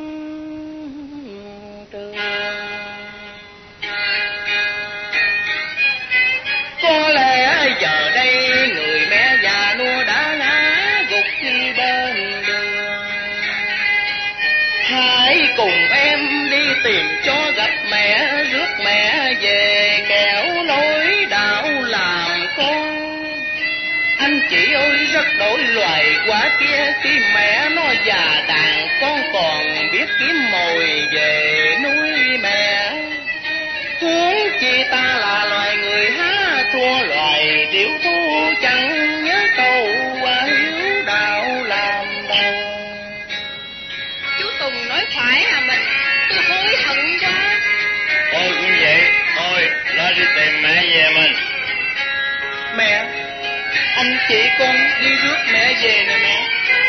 trường. Có lẽ giờ đây người mẹ già nua đã ngã gục bên đường. Hãy cùng em đi tìm cho gặp mẹ, rước mẹ về kẻo nối đạo làm con. Anh chị ơi rất đổi loài quả kia, khi mẹ nó già đàn con còn biết kiếm mồi về nuôi mẹ. Huống chi ta là loài người há thua loài điểu thú, chẳng nhớ câu hiếu đạo làm đầu. Chú Tùng nói phải à mình, tôi hối hận quá. Tôi cũng vậy, thôi lo đi tìm mẹ về mình. Mẹ, anh chị con đi rước mẹ về nè mẹ.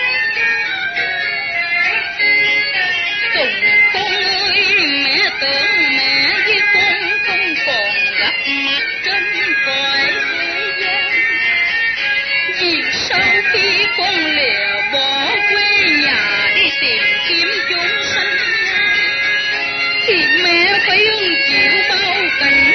Tùng con ơi, mẹ tưởng mẹ với con không còn gặp mặt trên cõi thế gian. Vì sao cánh